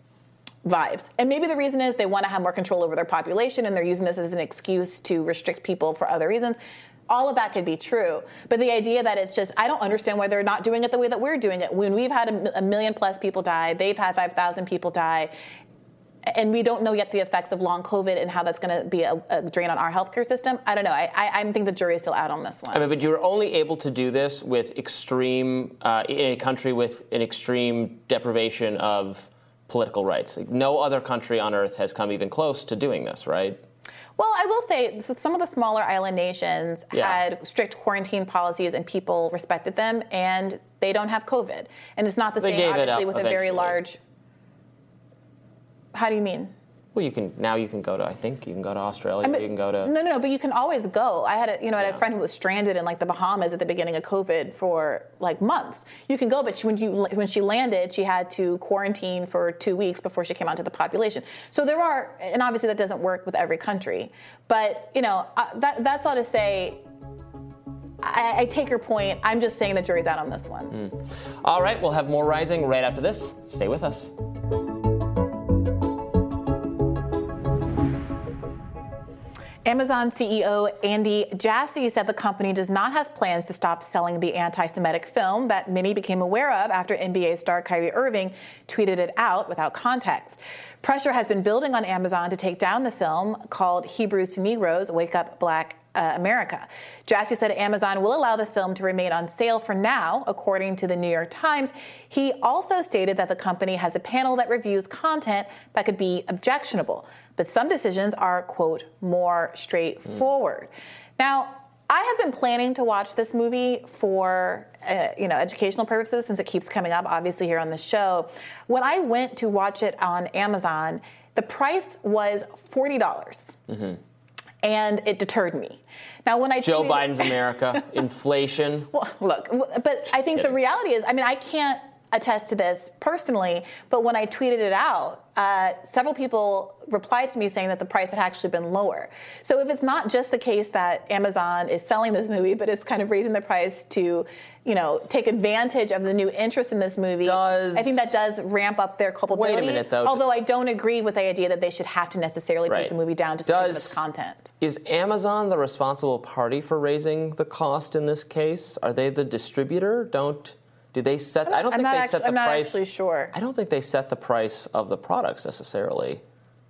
vibes. And maybe the reason is they want to have more control over their population and they're using this as an excuse to restrict people for other reasons. All of that could be true. But the idea that it's just, I don't understand why they're not doing it the way that we're doing it. When we've had a, a million plus people die, they've had five thousand people die, and we don't know yet the effects of long COVID and how that's going to be a, a drain on our healthcare system. I don't know. I, I, I think the jury is still out on this one. I mean, but you were only able to do this with extreme, uh, in a country with an extreme deprivation of political rights. Like, no other country on earth has come even close to doing this, right? Well, I will say some of the smaller island nations yeah. had strict quarantine policies and people respected them, and they don't have COVID. And it's not the they same, obviously, with eventually. a very large. How do you mean? Well, you can now. You can go to. I think you can go to Australia. I mean, you can go to. No, no, no. But you can always go. I had a, you know, I had yeah. a friend who was stranded in like the Bahamas at the beginning of COVID for like months. You can go, but she, when you when she landed, she had to quarantine for two weeks before she came out to the population. So there are, and obviously that doesn't work with every country. But you know, uh, that that's all to say. I, I take your point. I'm just saying the jury's out on this one. Mm. All right, we'll have more Rising right after this. Stay with us. Amazon C E O Andy Jassy said the company does not have plans to stop selling the anti-Semitic film that many became aware of after N B A star Kyrie Irving tweeted it out without context. Pressure has been building on Amazon to take down the film called Hebrews to Negroes, Wake Up Black uh, America. Jassy said Amazon will allow the film to remain on sale for now, according to the New York Times. He also stated that the company has a panel that reviews content that could be objectionable, but some decisions are, quote, more straightforward. Mm. Now, I have been planning to watch this movie for, uh, you know, educational purposes since it keeps coming up, obviously, here on the show. When I went to watch it on Amazon, the price was forty dollars, mm-hmm. and it deterred me. Now, when I Joe tweeted, Biden's America, inflation. Well, look, but Just I think kidding. The reality is, I mean, I can't attest to this personally, but when I tweeted it out, uh, several people replied to me saying that the price had actually been lower. So if it's not just the case that Amazon is selling this movie, but is kind of raising the price to, you know, take advantage of the new interest in this movie, does, I think that does ramp up their culpability. Wait a minute, though. Although I don't agree with the idea that they should have to necessarily right. take the movie down just does, because of its content. Is Amazon the responsible party for raising the cost in this case? Are they the distributor? Don't... Do they set? Not, I don't think they actually, set the I'm not price. Actually sure. I don't think they set the price of the products necessarily.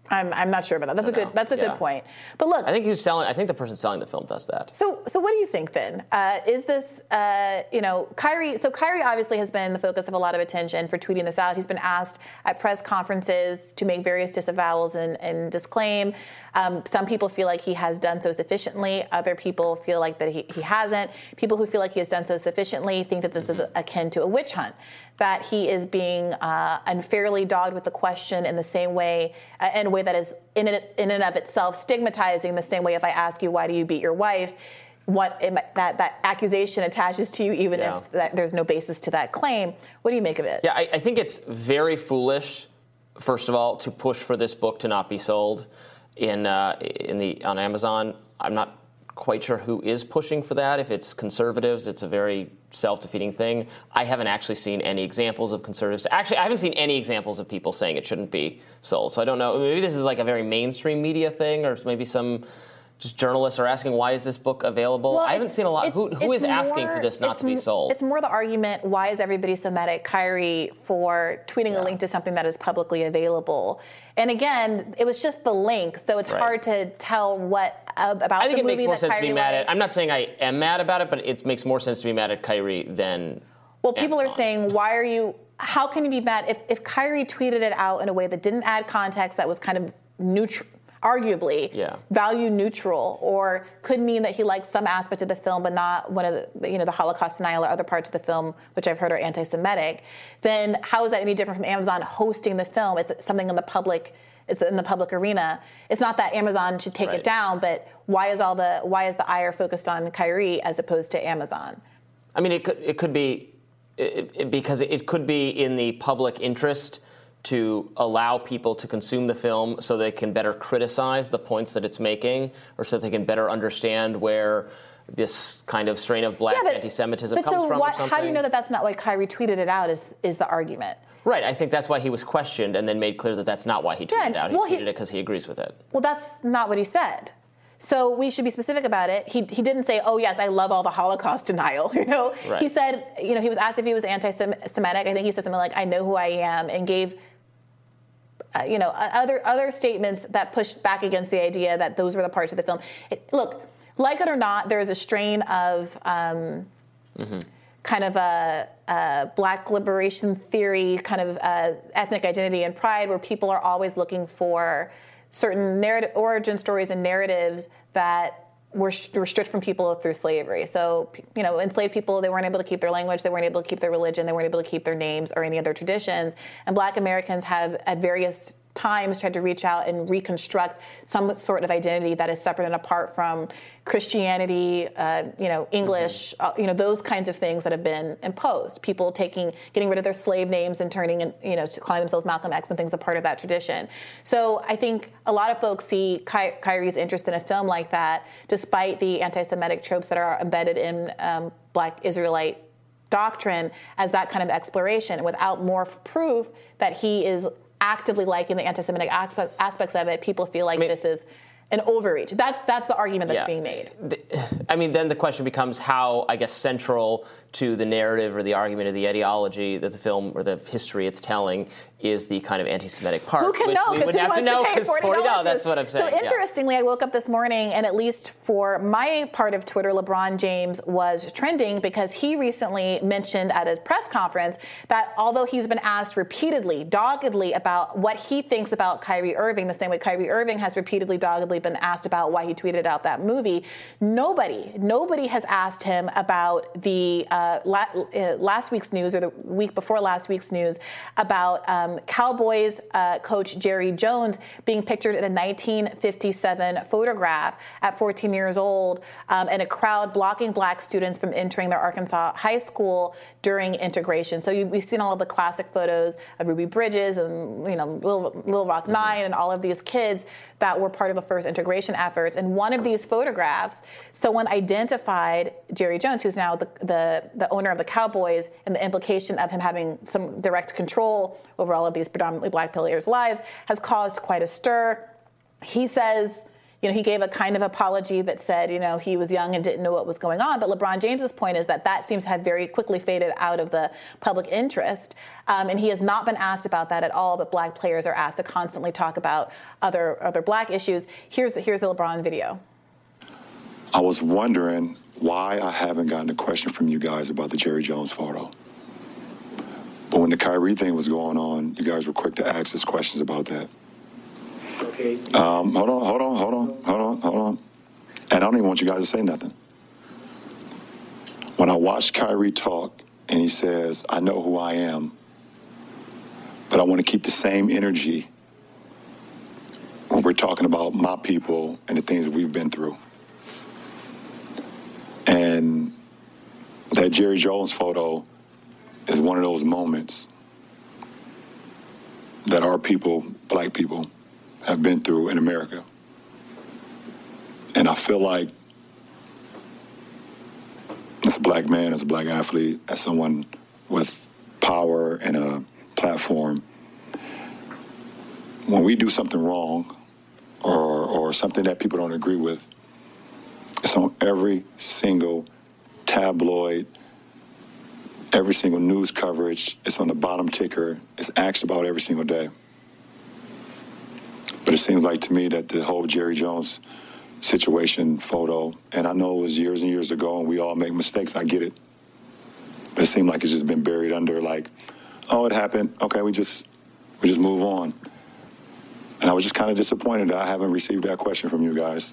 I'm, I'm not sure about that. That's a good. That's a yeah. good point. But look, I think who's selling. I think the person selling the film does that. So, so what do you think then? Uh, is this, uh, you know, Kyrie? So Kyrie obviously has been the focus of a lot of attention for tweeting this out. He's been asked at press conferences to make various disavowals and, and disclaim. Um, some people feel like he has done so sufficiently. Other people feel like that he, he hasn't. People who feel like he has done so sufficiently think that this is akin to a witch hunt, that he is being uh, unfairly dogged with the question in the same way, uh, in a way that is in, it, in and of itself stigmatizing, the same way if I ask you, why do you beat your wife? What that, that accusation attaches to you, even yeah. if that, there's no basis to that claim. What do you make of it? Yeah, I, I think it's very foolish, first of all, to push for this book to not be sold in uh, in the on Amazon. I'm not quite sure who is pushing for that. If it's conservatives, it's a very self-defeating thing. I haven't actually seen any examples of conservatives. Actually, I haven't seen any examples of people saying it shouldn't be sold. So I don't know. Maybe this is like a very mainstream media thing, or maybe some just journalists are asking, why is this book available? Well, I haven't seen a lot. Who, who is asking more, for this not to be sold? It's more the argument, why is everybody so mad at Kyrie for tweeting yeah. a link to something that is publicly available? And again, it was just the link, so it's right. hard to tell what uh, about I think the it makes movie more that sense Kyrie to be mad likes. at. I'm not saying I am mad about it, but it makes more sense to be mad at Kyrie than Well, people Amazon. are saying, why are you, how can you be mad? If, if Kyrie tweeted it out in a way that didn't add context, that was kind of neutral, arguably yeah. value neutral, or could mean that he likes some aspect of the film but not one of the, you know, the Holocaust denial or other parts of the film, which I've heard are anti-Semitic, then how is that any different from Amazon hosting the film? It's something in the public, it's in the public arena. It's not that Amazon should take right. it down, but why is all the why is the ire focused on Kyrie as opposed to Amazon? I mean, it could it could be it, it, because it could be in the public interest to allow people to consume the film so they can better criticize the points that it's making, or so they can better understand where this kind of strain of black yeah, but, anti-Semitism but comes so from what, or something. How do you know that that's not why Kyrie tweeted it out is, is the argument? Right. I think that's why he was questioned and then made clear that that's not why he tweeted yeah, it out. He well, tweeted he, it because he agrees with it. Well, that's not what he said. So we should be specific about it. He he didn't say, oh, yes, I love all the Holocaust denial. You know, right. He said, you know, he was asked if he was anti-Semitic. I think he said something like, I know who I am, and gave Uh, you know, other other statements that pushed back against the idea that those were the parts of the film. It, look, like it or not, there is a strain of um, mm-hmm. kind of a, a black liberation theory, kind of uh, ethnic identity and pride, where people are always looking for certain narrative origin stories and narratives that were, were stripped from people through slavery. So, you know, enslaved people, they weren't able to keep their language, they weren't able to keep their religion, they weren't able to keep their names or any other traditions. And black Americans have, at various times, tried to reach out and reconstruct some sort of identity that is separate and apart from Christianity, uh, you know, English, mm-hmm. uh, you know, those kinds of things that have been imposed. People taking, getting rid of their slave names and turning, and you know, calling themselves Malcolm X and things a part of that tradition. So I think a lot of folks see Ky- Kyrie's interest in a film like that, despite the anti-Semitic tropes that are embedded in um, black Israelite doctrine, as that kind of exploration, without more proof that he is actively liking the anti-Semitic aspect, aspects of it. People feel like I mean, this is an overreach. That's that's the argument that's yeah. being made. I mean, then the question becomes how, I guess, central to the narrative or the argument or the ideology that the film or the history it's telling is the kind of anti-Semitic part. Who can which know? We would have to know because forty dollars. That's what I'm saying. So interestingly, yeah. I woke up this morning, and at least for my part of Twitter, LeBron James was trending because he recently mentioned at a press conference that although he's been asked repeatedly, doggedly about what he thinks about Kyrie Irving, the same way Kyrie Irving has repeatedly, doggedly been asked about why he tweeted out that movie, nobody, nobody has asked him about the uh, la- uh, last week's news or the week before last week's news about um, Cowboys uh, coach Jerry Jones being pictured in a nineteen fifty-seven photograph at fourteen years old, um, and a crowd blocking black students from entering their Arkansas high school during integration. So you, we've seen all of the classic photos of Ruby Bridges and you know Little, Little Rock Nine and all of these kids that were part of the first integration efforts. And one of these photographs, someone identified Jerry Jones, who's now the, the, the owner of the Cowboys, and the implication of him having some direct control over all of these predominantly black players' lives has caused quite a stir. He says you know, he gave a kind of apology that said, you know, he was young and didn't know what was going on. But LeBron James's point is that that seems to have very quickly faded out of the public interest. Um, and he has not been asked about that at all. But black players are asked to constantly talk about other other black issues. Here's the, here's the LeBron video. I was wondering why I haven't gotten a question from you guys about the Jerry Jones photo. But when the Kyrie thing was going on, you guys were quick to ask us questions about that. Okay. Um, hold on, hold on, hold on, hold on, hold on. And I don't even want you guys to say nothing. When I watched Kyrie talk and he says, I know who I am, but I want to keep the same energy when we're talking about my people and the things that we've been through. And that Jerry Jones photo is one of those moments that our people, black people, have been through in America. And I feel like as a black man, as a black athlete, as someone with power and a platform, when we do something wrong or, or something that people don't agree with, it's on every single tabloid, every single news coverage. It's on the bottom ticker. It's asked about every single day. But it seems like to me that the whole Jerry Jones situation photo, and I know it was years and years ago and we all make mistakes, I get it. But it seemed like it's just been buried under like, oh, it happened. Okay, we just we just move on. And I was just kind of disappointed that I haven't received that question from you guys.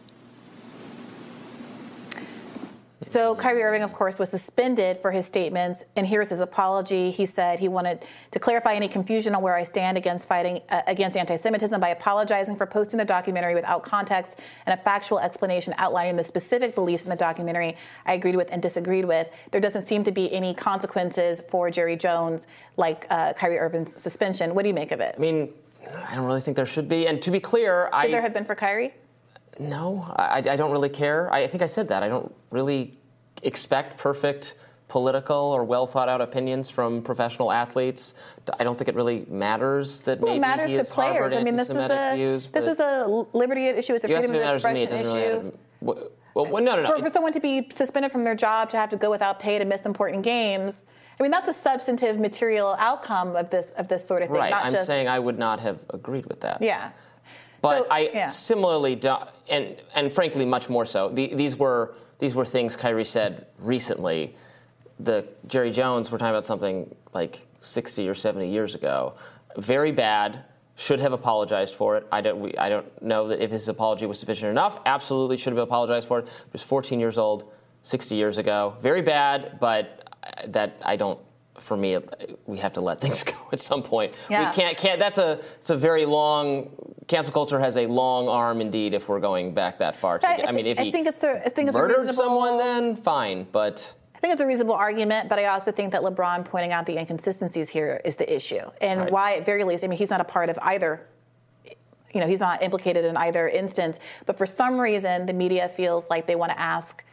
So Kyrie Irving, of course, was suspended for his statements, and here's his apology. He said he wanted to clarify any confusion on where I stand against fighting uh, against anti-Semitism by apologizing for posting the documentary without context and a factual explanation outlining the specific beliefs in the documentary I agreed with and disagreed with. There doesn't seem to be any consequences for Jerry Jones like uh, Kyrie Irving's suspension. What do you make of it? I mean, I don't really think there should be. And to be clear, should I... there have been for Kyrie? No, I, I don't really care. I think I said that. I don't really expect perfect political or well-thought-out opinions from professional athletes. I don't think it really matters that well, maybe it matters he to has players. I mean, this is a views, this is a liberty issue. It's a freedom of expression it issue. Really well, well, no, no, no. For, for someone to be suspended from their job, to have to go without pay, to miss important games. I mean, that's a substantive material outcome of this of this sort of thing. Right. Not I'm just, saying I would not have agreed with that. Yeah. But so, I yeah. similarly, do, and and frankly, much more so. The, these were these were things Kyrie said recently. The Jerry Jones, we're talking about something like sixty or seventy years ago. Very bad. Should have apologized for it. I don't. We, I don't know that if his apology was sufficient enough. Absolutely should have apologized for it. He was fourteen years old, sixty years ago. Very bad, but that I don't. For me, we have to let things go at some point. Yeah. We can't. Can't. That's a. It's a very long. Cancel culture has a long arm indeed. If we're going back that far, to I, get, I mean, if I he think it's a, I think it's murdered a reasonable, someone, then fine. But I think it's a reasonable argument. But I also think that LeBron pointing out the inconsistencies here is the issue, and right. why, at very least, I mean, he's not a part of either. You know, he's not implicated in either instance. But for some reason, the media feels like they want to ask.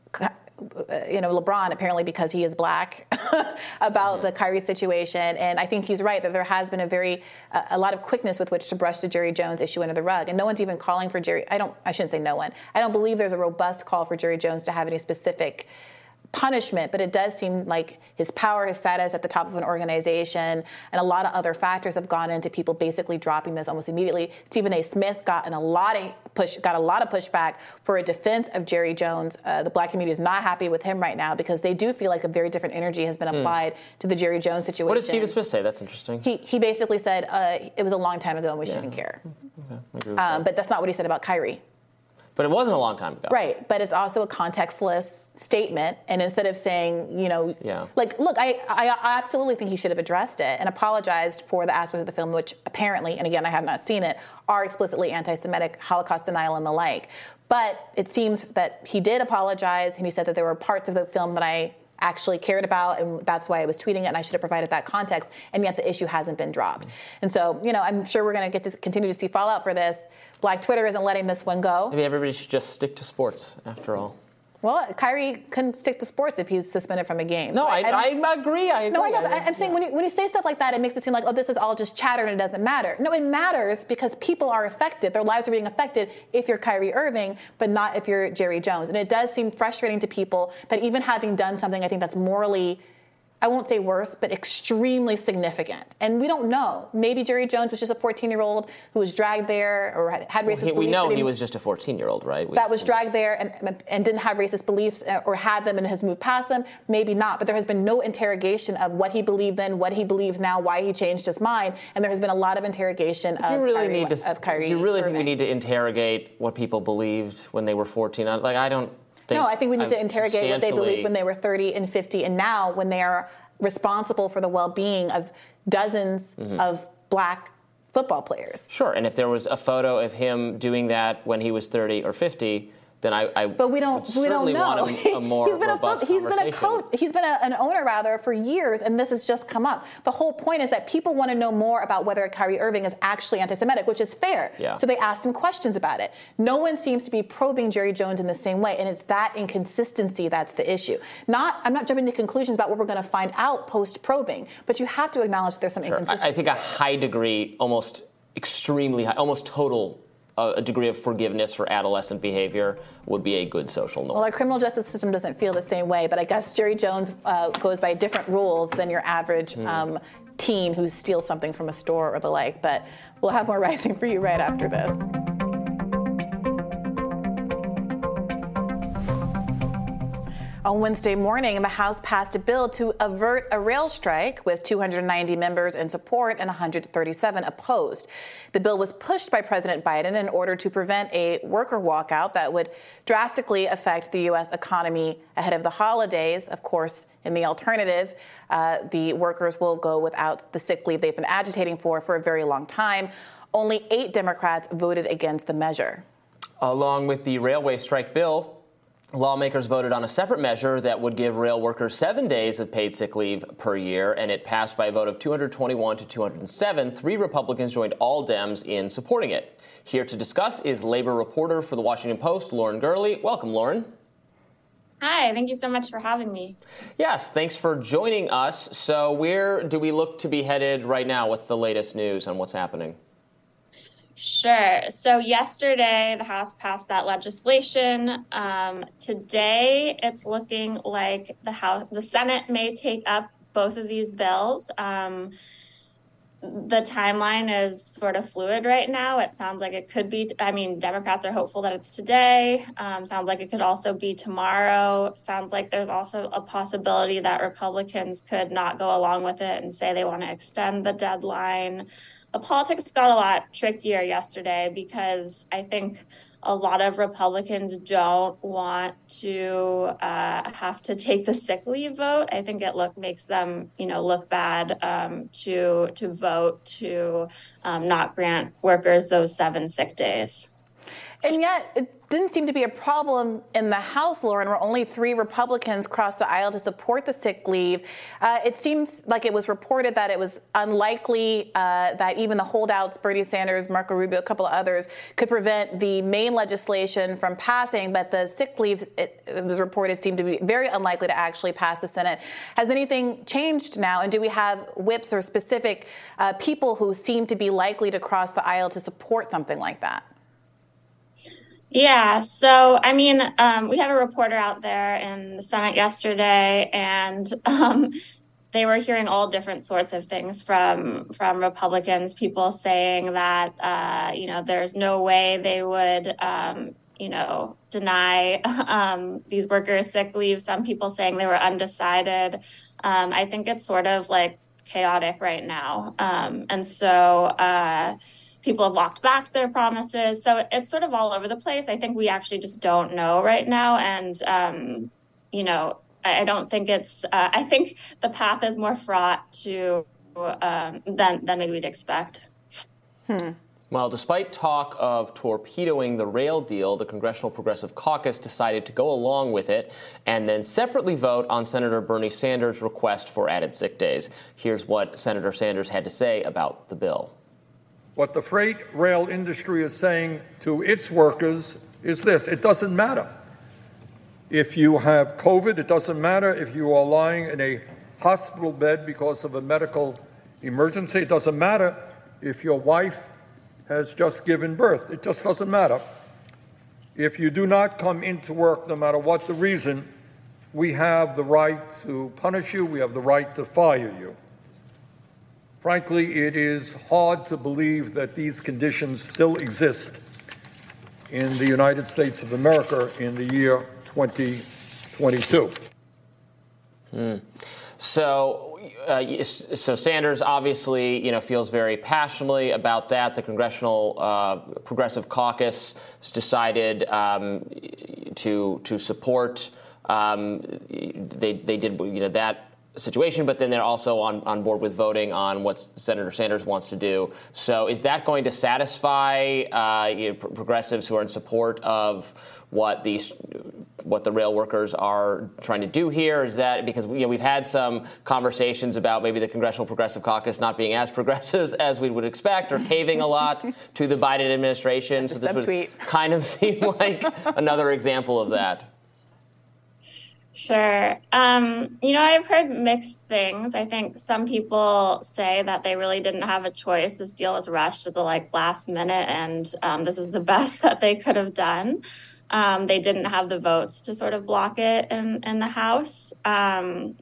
You know, LeBron, apparently because he is black, about mm-hmm. the Kyrie situation. And I think he's right that there has been a very, uh, a lot of quickness with which to brush the Jerry Jones issue under the rug. And no one's even calling for Jerry, I don't, I shouldn't say no one. I don't believe there's a robust call for Jerry Jones to have any specific punishment, but it does seem like his power, his status at the top of an organization, and a lot of other factors have gone into people basically dropping this almost immediately. Stephen A. Smith got in a lot of push, got a lot of pushback for a defense of Jerry Jones. Uh, the black community is not happy with him right now because they do feel like a very different energy has been applied mm. to the Jerry Jones situation. What did Stephen Smith say? That's interesting. He he basically said uh, it was a long time ago and we yeah. shouldn't care. Okay. Um, that. But that's not what he said about Kyrie. But it wasn't a long time ago. Right, but it's also a contextless statement. And instead of saying, you know, yeah. like, look, I, I I absolutely think he should have addressed it and apologized for the aspects of the film, which apparently, and again, I have not seen it, are explicitly anti-Semitic, Holocaust denial and the like. But it seems that he did apologize, and he said that there were parts of the film that I actually cared about, and that's why I was tweeting it, and I should have provided that context, and yet the issue hasn't been dropped. Mm-hmm. And so, you know, I'm sure we're going to get to continue to see fallout for this. Black Twitter isn't letting this one go. Maybe everybody should just stick to sports, after all. Well, Kyrie couldn't stick to sports if he's suspended from a game. No, so I, I, I agree. I agree. No, I know. But I, I'm saying when you, when you say stuff like that, it makes it seem like, oh, this is all just chatter and it doesn't matter. No, it matters because people are affected. Their lives are being affected if you're Kyrie Irving, but not if you're Jerry Jones. And it does seem frustrating to people that even having done something, I think that's morally, I won't say worse, but extremely significant. And we don't know. Maybe Jerry Jones was just a fourteen-year-old who was dragged there or had, had racist well, he, beliefs. We know he, he was just a fourteen-year-old, right? We, that was dragged there and, and didn't have racist beliefs or had them and has moved past them. Maybe not. But there has been no interrogation of what he believed then, what he believes now, why he changed his mind. And there has been a lot of interrogation of, you really Kyrie, need to, of Kyrie. You really Irving. think we need to interrogate what people believed when they were fourteen? Like, I don't think... No, I think we need to interrogate what they believed when they were thirty and fifty and now when they are responsible for the well-being of dozens mm-hmm. of black football players. Sure, and if there was a photo of him doing that when he was thirty or fifty, then I, I but we don't we don't know. Want a, a more he's been robust a he's been a coach. He's been a, an owner rather for years, and this has just come up. The whole point is that people want to know more about whether Kyrie Irving is actually anti-Semitic, which is fair. Yeah. So they asked him questions about it. No one seems to be probing Jerry Jones in the same way, and it's that inconsistency that's the issue. Not I'm not jumping to conclusions about what we're going to find out post probing, but you have to acknowledge that there's some sure. inconsistency. I, I think a high degree, almost extremely high, almost total. A degree of forgiveness for adolescent behavior would be a good social norm. Well, our criminal justice system doesn't feel the same way, but I guess Jerry Jones uh, goes by different rules than your average mm. um, teen who steals something from a store or the like. But we'll have more Rising for you right after this. On Wednesday morning, the House passed a bill to avert a rail strike with two hundred ninety members in support and one hundred thirty-seven opposed. The bill was pushed by President Biden in order to prevent a worker walkout that would drastically affect the U S economy ahead of the holidays. Of course, in the alternative, uh, the workers will go without the sick leave they've been agitating for for a very long time. Only eight Democrats voted against the measure. Along with the railway strike bill, lawmakers voted on a separate measure that would give rail workers seven days of paid sick leave per year, and it passed by a vote of two hundred twenty-one to two hundred seven. Three Republicans joined all Dems in supporting it. Here to discuss is labor reporter for The Washington Post, Lauren Gurley. Welcome, Lauren. Hi, thank you so much for having me. Yes, thanks for joining us. So where do we look to be headed right now? What's the latest news on what's happening? Sure. So yesterday, the House passed that legislation. Um, today, it's looking like the House, the Senate may take up both of these bills. Um, the timeline is sort of fluid right now. It sounds like it could be, I mean, Democrats are hopeful that it's today. Um, sounds like it could also be tomorrow. Sounds like there's also a possibility that Republicans could not go along with it and say they want to extend the deadline. The politics got a lot trickier yesterday because I think a lot of Republicans don't want to uh, have to take the sick leave vote. I think it look makes them, you know, look bad um, to to vote to um, not grant workers those seven sick days. And yet, it didn't seem to be a problem in the House, Lauren, where only three Republicans crossed the aisle to support the sick leave. Uh, it seems like it was reported that it was unlikely uh, that even the holdouts, Bernie Sanders, Marco Rubio, a couple of others, could prevent the main legislation from passing. But the sick leave, it, it was reported, seemed to be very unlikely to actually pass the Senate. Has anything changed now? And do we have whips or specific uh, people who seem to be likely to cross the aisle to support something like that? Yeah, so, I mean, um, we had a reporter out there in the Senate yesterday, and um, they were hearing all different sorts of things from from Republicans, people saying that, uh, you know, there's no way they would, um, you know, deny um, these workers sick leave. Some people saying they were undecided. Um, I think it's sort of like chaotic right now. Um, and so, uh people have walked back their promises. So it's sort of all over the place. I think we actually just don't know right now. And, um, you know, I, I don't think it's, uh, I think the path is more fraught to um, than, than maybe we'd expect. Hmm. Well, despite talk of torpedoing the rail deal, the Congressional Progressive Caucus decided to go along with it and then separately vote on Senator Bernie Sanders' request for added sick days. Here's what Senator Sanders had to say about the bill. What the freight rail industry is saying to its workers is this: it doesn't matter. If you have COVID, it doesn't matter if you are lying in a hospital bed because of a medical emergency. It doesn't matter if your wife has just given birth. It just doesn't matter. If you do not come into work, no matter what the reason, we have the right to punish you. We have the right to fire you. Frankly, it is hard to believe that these conditions still exist in the United States of America in the year twenty twenty-two. Hmm. So, uh, so Sanders obviously, you know, feels very passionately about that. The Congressional uh, Progressive Caucus has decided um, to to support. Um, they they did you know that situation, but then they're also on, on board with voting on what Senator Sanders wants to do. So, is that going to satisfy uh, you know, progressives who are in support of what these what the rail workers are trying to do here? Is that because you know, we've had some conversations about maybe the Congressional Progressive Caucus not being as progressive as we would expect or caving a lot to the Biden administration. So this would kind of seem like another example of that. Sure. Um, you know, I've heard mixed things. I think some people say that they really didn't have a choice. This deal was rushed at the like last minute, and um, this is the best that they could have done. Um, they didn't have the votes to sort of block it in, in the House. Um,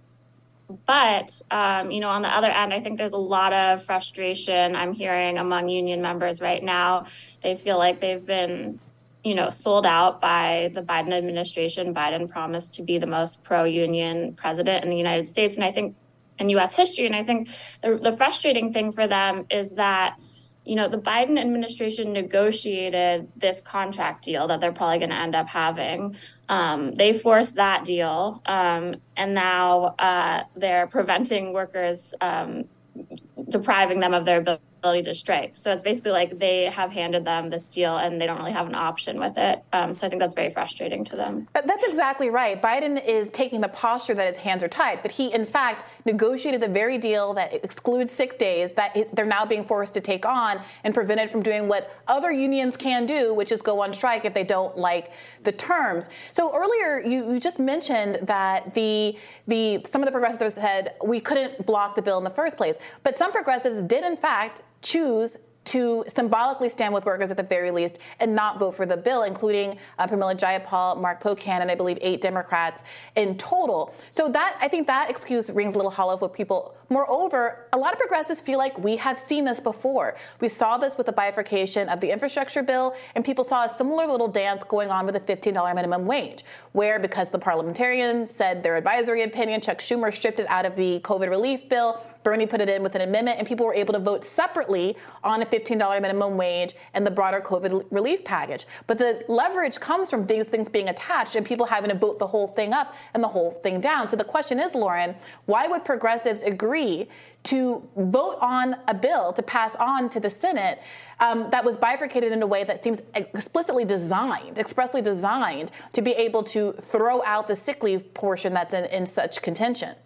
but, um, you know, on the other end, I think there's a lot of frustration I'm hearing among union members right now. They feel like they've been, you know, sold out by the Biden administration. Biden promised to be the most pro-union president in the United States, and I think in U S history. And I think the, the frustrating thing for them is that, you know, the Biden administration negotiated this contract deal that they're probably going to end up having. Um, they forced that deal, um, and now uh, they're preventing workers, um, depriving them of their ability to strike. So it's basically like they have handed them this deal and they don't really have an option with it. Um, so I think that's very frustrating to them. That's exactly right. Biden is taking the posture that his hands are tied, but he, in fact, negotiated the very deal that excludes sick days that they're now being forced to take on and prevented from doing what other unions can do, which is go on strike if they don't like the terms. So earlier, you, you just mentioned that the the some of the progressives said we couldn't block the bill in the first place, but some progressives did, in fact, choose to symbolically stand with workers at the very least and not vote for the bill, including uh, Pramila Jayapal, Mark Pocan, and I believe eight Democrats in total. So that I think that excuse rings a little hollow for people. Moreover, a lot of progressives feel like we have seen this before. We saw this with the bifurcation of the infrastructure bill, and people saw a similar little dance going on with the fifteen dollars minimum wage, where because the parliamentarians said their advisory opinion, Chuck Schumer stripped it out of the COVID relief bill, Bernie put it in with an amendment, and people were able to vote separately on a fifteen dollars minimum wage and the broader COVID relief package. But the leverage comes from these things being attached and people having to vote the whole thing up and the whole thing down. So the question is, Lauren, why would progressives agree to vote on a bill to pass on to the Senate um, that was bifurcated in a way that seems explicitly designed, expressly designed to be able to throw out the sick leave portion that's in, in such contention?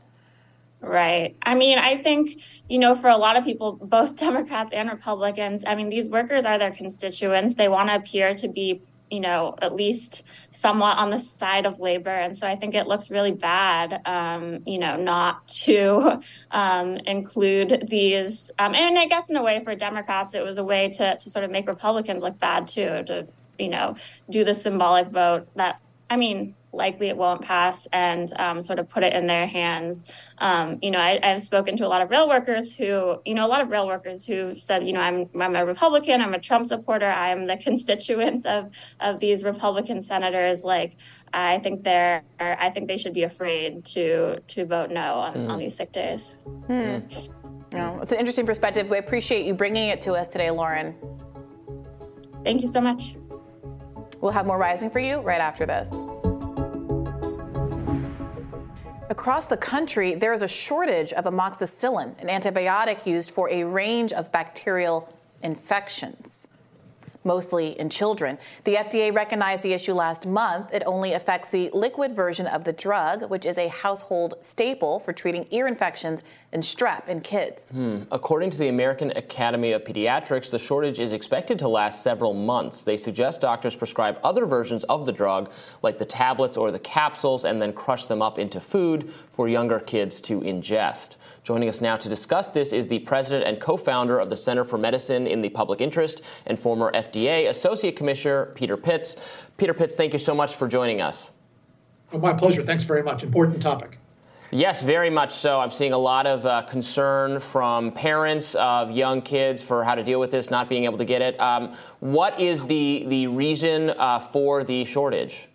Right. I mean, I think, you know, for a lot of people, both Democrats and Republicans, I mean, these workers are their constituents. They want to appear to be, you know, at least somewhat on the side of labor. And so I think it looks really bad, um, you know, not to um, include these. Um, and I guess in a way for Democrats, it was a way to, to sort of make Republicans look bad, too, to, you know, do the symbolic vote that, I mean, likely it won't pass and um, sort of put it in their hands. Um, you know, I, I've spoken to a lot of rail workers who, you know, a lot of rail workers who said, you know, I'm I'm a Republican, I'm a Trump supporter, I'm the constituents of of these Republican senators. Like, I think they're, I think they should be afraid to to vote no on, mm. on these sick days. Hmm. No, it's an interesting perspective. We appreciate you bringing it to us today, Lauren. Thank you so much. We'll have more Rising for you right after this. Across the country, there is a shortage of amoxicillin, an antibiotic used for a range of bacterial infections. mostly in children. The F D A recognized the issue last month. It only affects the liquid version of the drug, which is a household staple for treating ear infections and strep in kids. Hmm. According to the American Academy of Pediatrics, the shortage is expected to last several months. They suggest doctors prescribe other versions of the drug, like the tablets or the capsules, and then crush them up into food for younger kids to ingest. Joining us now to discuss this is the president and co-founder of the Center for Medicine in the Public Interest and former F D A Associate Commissioner Peter Pitts. Peter Pitts, thank you so much for joining us. Oh, my pleasure. Thanks very much. Important topic. Yes, very much so. I'm seeing a lot of uh, concern from parents of young kids for how to deal with this, not being able to get it. Um, what is the the reason uh, for the shortage?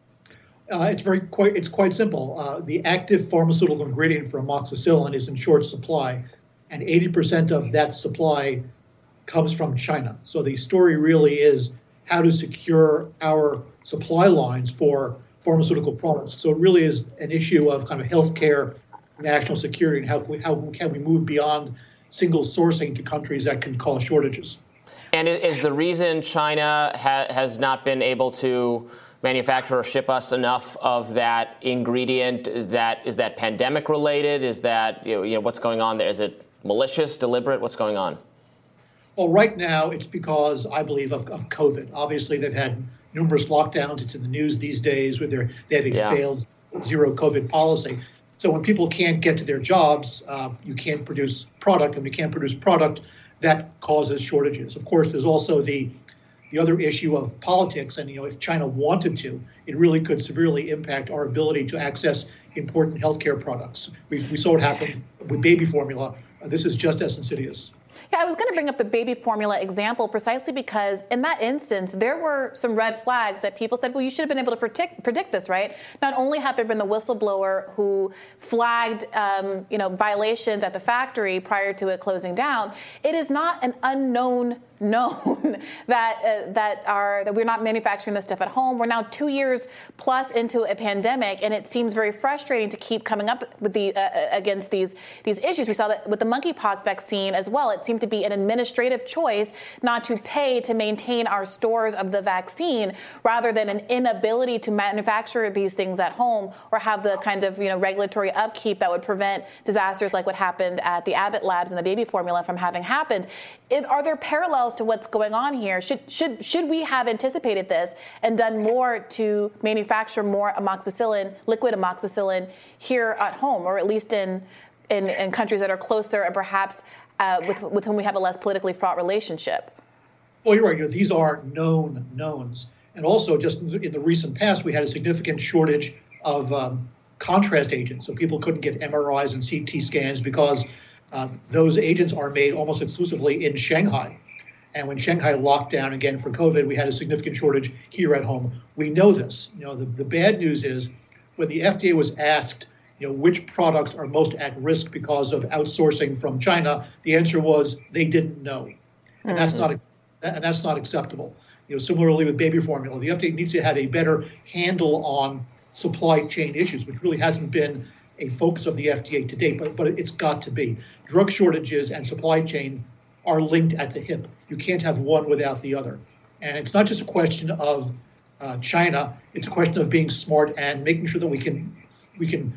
Uh, it's very quite it's quite simple. Uh, the active pharmaceutical ingredient for amoxicillin is in short supply, and eighty percent of that supply comes from China. So the story really is how to secure our supply lines for pharmaceutical products. So it really is an issue of kind of healthcare, national security, and how we, how can we move beyond single sourcing to countries that can cause shortages. And is the reason China ha- has not been able to manufacture or ship us enough of that ingredient, is that is that pandemic related? Is that, you know, you know what's going on there? Is it malicious, deliberate? What's going on? Well, right now it's because, I believe, of, of COVID. Obviously, they've had numerous lockdowns. It's in the news these days where they're, they have a yeah. failed zero COVID policy. So when people can't get to their jobs, uh, you can't produce product, and we can't produce product, that causes shortages. Of course, there's also the the other issue of politics, and you know, if China wanted to, it really could severely impact our ability to access important healthcare products. We, we saw what happened with baby formula. Uh, this is just as insidious. Yeah, I was going to bring up the baby formula example precisely because in that instance, there were some red flags that people said, well, you should have been able to predict, predict this, right? Not only had there been the whistleblower who flagged, um, you know, violations at the factory prior to it closing down, it is not an unknown known that uh, that are that we're not manufacturing this stuff at home. We're now two years plus into a pandemic, and it seems very frustrating to keep coming up with the uh, against these these issues. We saw that with the monkeypox vaccine as well. It seemed to be an administrative choice not to pay to maintain our stores of the vaccine, rather than an inability to manufacture these things at home or have the kind of you know regulatory upkeep that would prevent disasters like what happened at the Abbott Labs and the baby formula from having happened. It, are there parallels to what's going on here? Should should should we have anticipated this and done more to manufacture more amoxicillin, liquid amoxicillin here at home, or at least in in, in countries that are closer and perhaps uh, with with whom we have a less politically fraught relationship? Well, you're right. You know, these are known knowns, and also just in the recent past, we had a significant shortage of um, contrast agents, so people couldn't get M R Is and C T scans because Uh, those agents are made almost exclusively in Shanghai. And when Shanghai locked down again for COVID, we had a significant shortage here at home. We know this. You know, the, the bad news is when the F D A was asked, you know, which products are most at risk because of outsourcing from China, the answer was they didn't know. And mm-hmm. that's not and that's not acceptable. You know, similarly with baby formula, the F D A needs to have a better handle on supply chain issues, which really hasn't been a focus of the F D A to date, but, but it's got to be. Drug shortages and supply chain are linked at the hip. You can't have one without the other. And it's not just a question of uh, China, it's a question of being smart and making sure that we can we can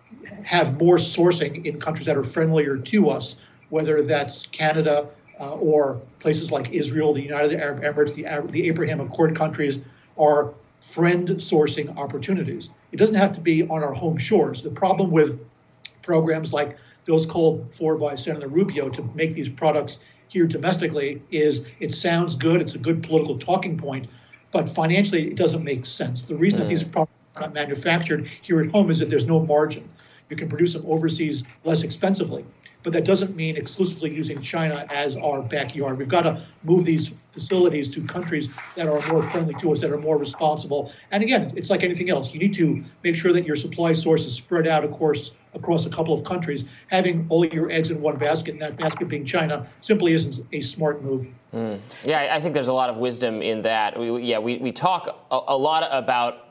have more sourcing in countries that are friendlier to us, whether that's Canada uh, or places like Israel, the United Arab Emirates, the, the Abraham Accord countries are friend sourcing opportunities. It doesn't have to be on our home shores. The problem with programs like those called for by Senator Rubio to make these products here domestically is it sounds good, it's a good political talking point, but financially it doesn't make sense. The reason mm. that these products are not manufactured here at home is that there's no margin. You can produce them overseas less expensively, but that doesn't mean exclusively using China as our backyard. We've got to move these facilities to countries that are more friendly to us, that are more responsible. And again, it's like anything else. You need to make sure that your supply source is spread out, of course, across a couple of countries. Having all your eggs in one basket, and that basket being China, simply isn't a smart move. Mm. Yeah, I think there's a lot of wisdom in that. We, yeah, we, we talk a, a lot about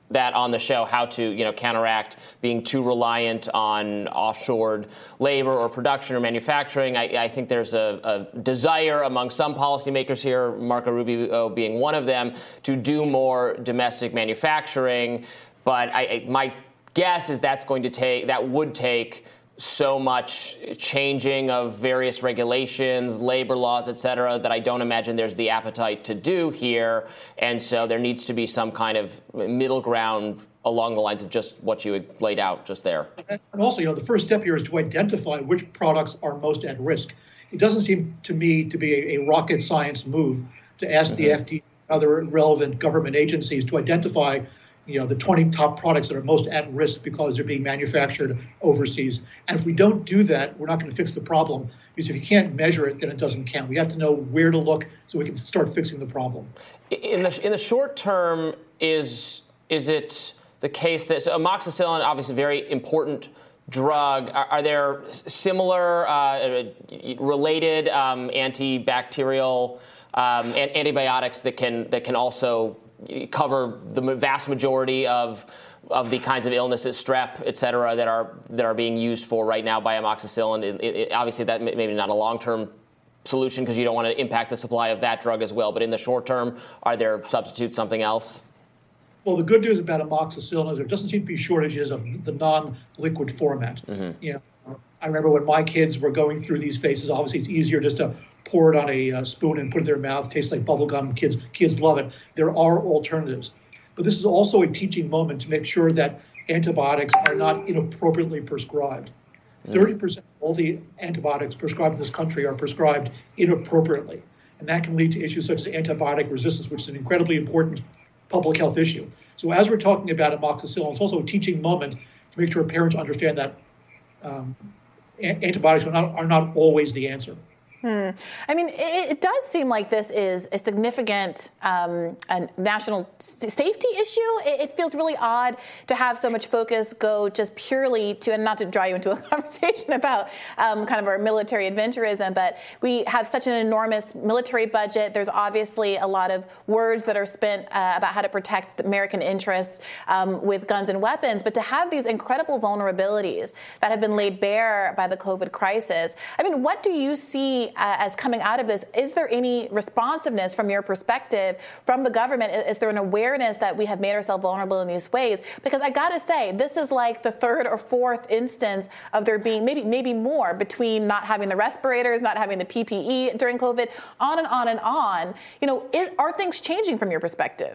that on the show, how to, you know, counteract being too reliant on offshored labor or production or manufacturing. I, I think there's a, a desire among some policymakers here, Marco Rubio being one of them, to do more domestic manufacturing. But I, I, my guess is that's going to take, that would take so much changing of various regulations, labor laws, et cetera, that I don't imagine there's the appetite to do here. And so there needs to be some kind of middle ground along the lines of just what you had laid out just there. And also, you know, the first step here is to identify which products are most at risk. It doesn't seem to me to be a, a rocket science move to ask mm-hmm. the F D A and other relevant government agencies to identify, you know, the twenty top products that are most at risk because they're being manufactured overseas. And if we don't do that, we're not going to fix the problem. Because if you can't measure it, then it doesn't count. We have to know where to look so we can start fixing the problem. In the in the short term, is is it the case that so amoxicillin, obviously a very important drug, are, are there similar uh, related um, antibacterial um, antibiotics that can that can also cover the vast majority of of the kinds of illnesses, strep, et cetera, that are that are being used for right now by amoxicillin? It, it, obviously, that may, maybe not a long-term solution because you don't want to impact the supply of that drug as well. But in the short term, are there substitutes, something else? Well, the good news about amoxicillin is there doesn't seem to be shortages of the non-liquid format. Mm-hmm. You know, I remember when my kids were going through these phases. Obviously, it's easier just to pour it on a uh, spoon and put it in their mouth. It tastes like bubble gum. Kids, kids love it. There are alternatives. But this is also a teaching moment to make sure that antibiotics are not inappropriately prescribed. thirty percent of all the antibiotics prescribed in this country are prescribed inappropriately. And that can lead to issues such as antibiotic resistance, which is an incredibly important public health issue. So as we're talking about amoxicillin, it's also a teaching moment to make sure parents understand that um, a- antibiotics are not, are not always the answer. Hmm. I mean, it, it does seem like this is a significant um, a national s- safety issue. It, it feels really odd to have so much focus go just purely to, and not to draw you into a conversation about um, kind of our military adventurism, but we have such an enormous military budget. There's obviously a lot of words that are spent uh, about how to protect the American interests um, with guns and weapons, but to have these incredible vulnerabilities that have been laid bare by the COVID crisis, I mean, what do you see Uh, as coming out of this? Is there any responsiveness from your perspective from the government? Is, is there an awareness that we have made ourselves vulnerable in these ways? Because I got to say, this is like the third or fourth instance of there being maybe maybe more between not having the respirators, not having the P P E during COVID, on and on and on. You know, is, are things changing from your perspective?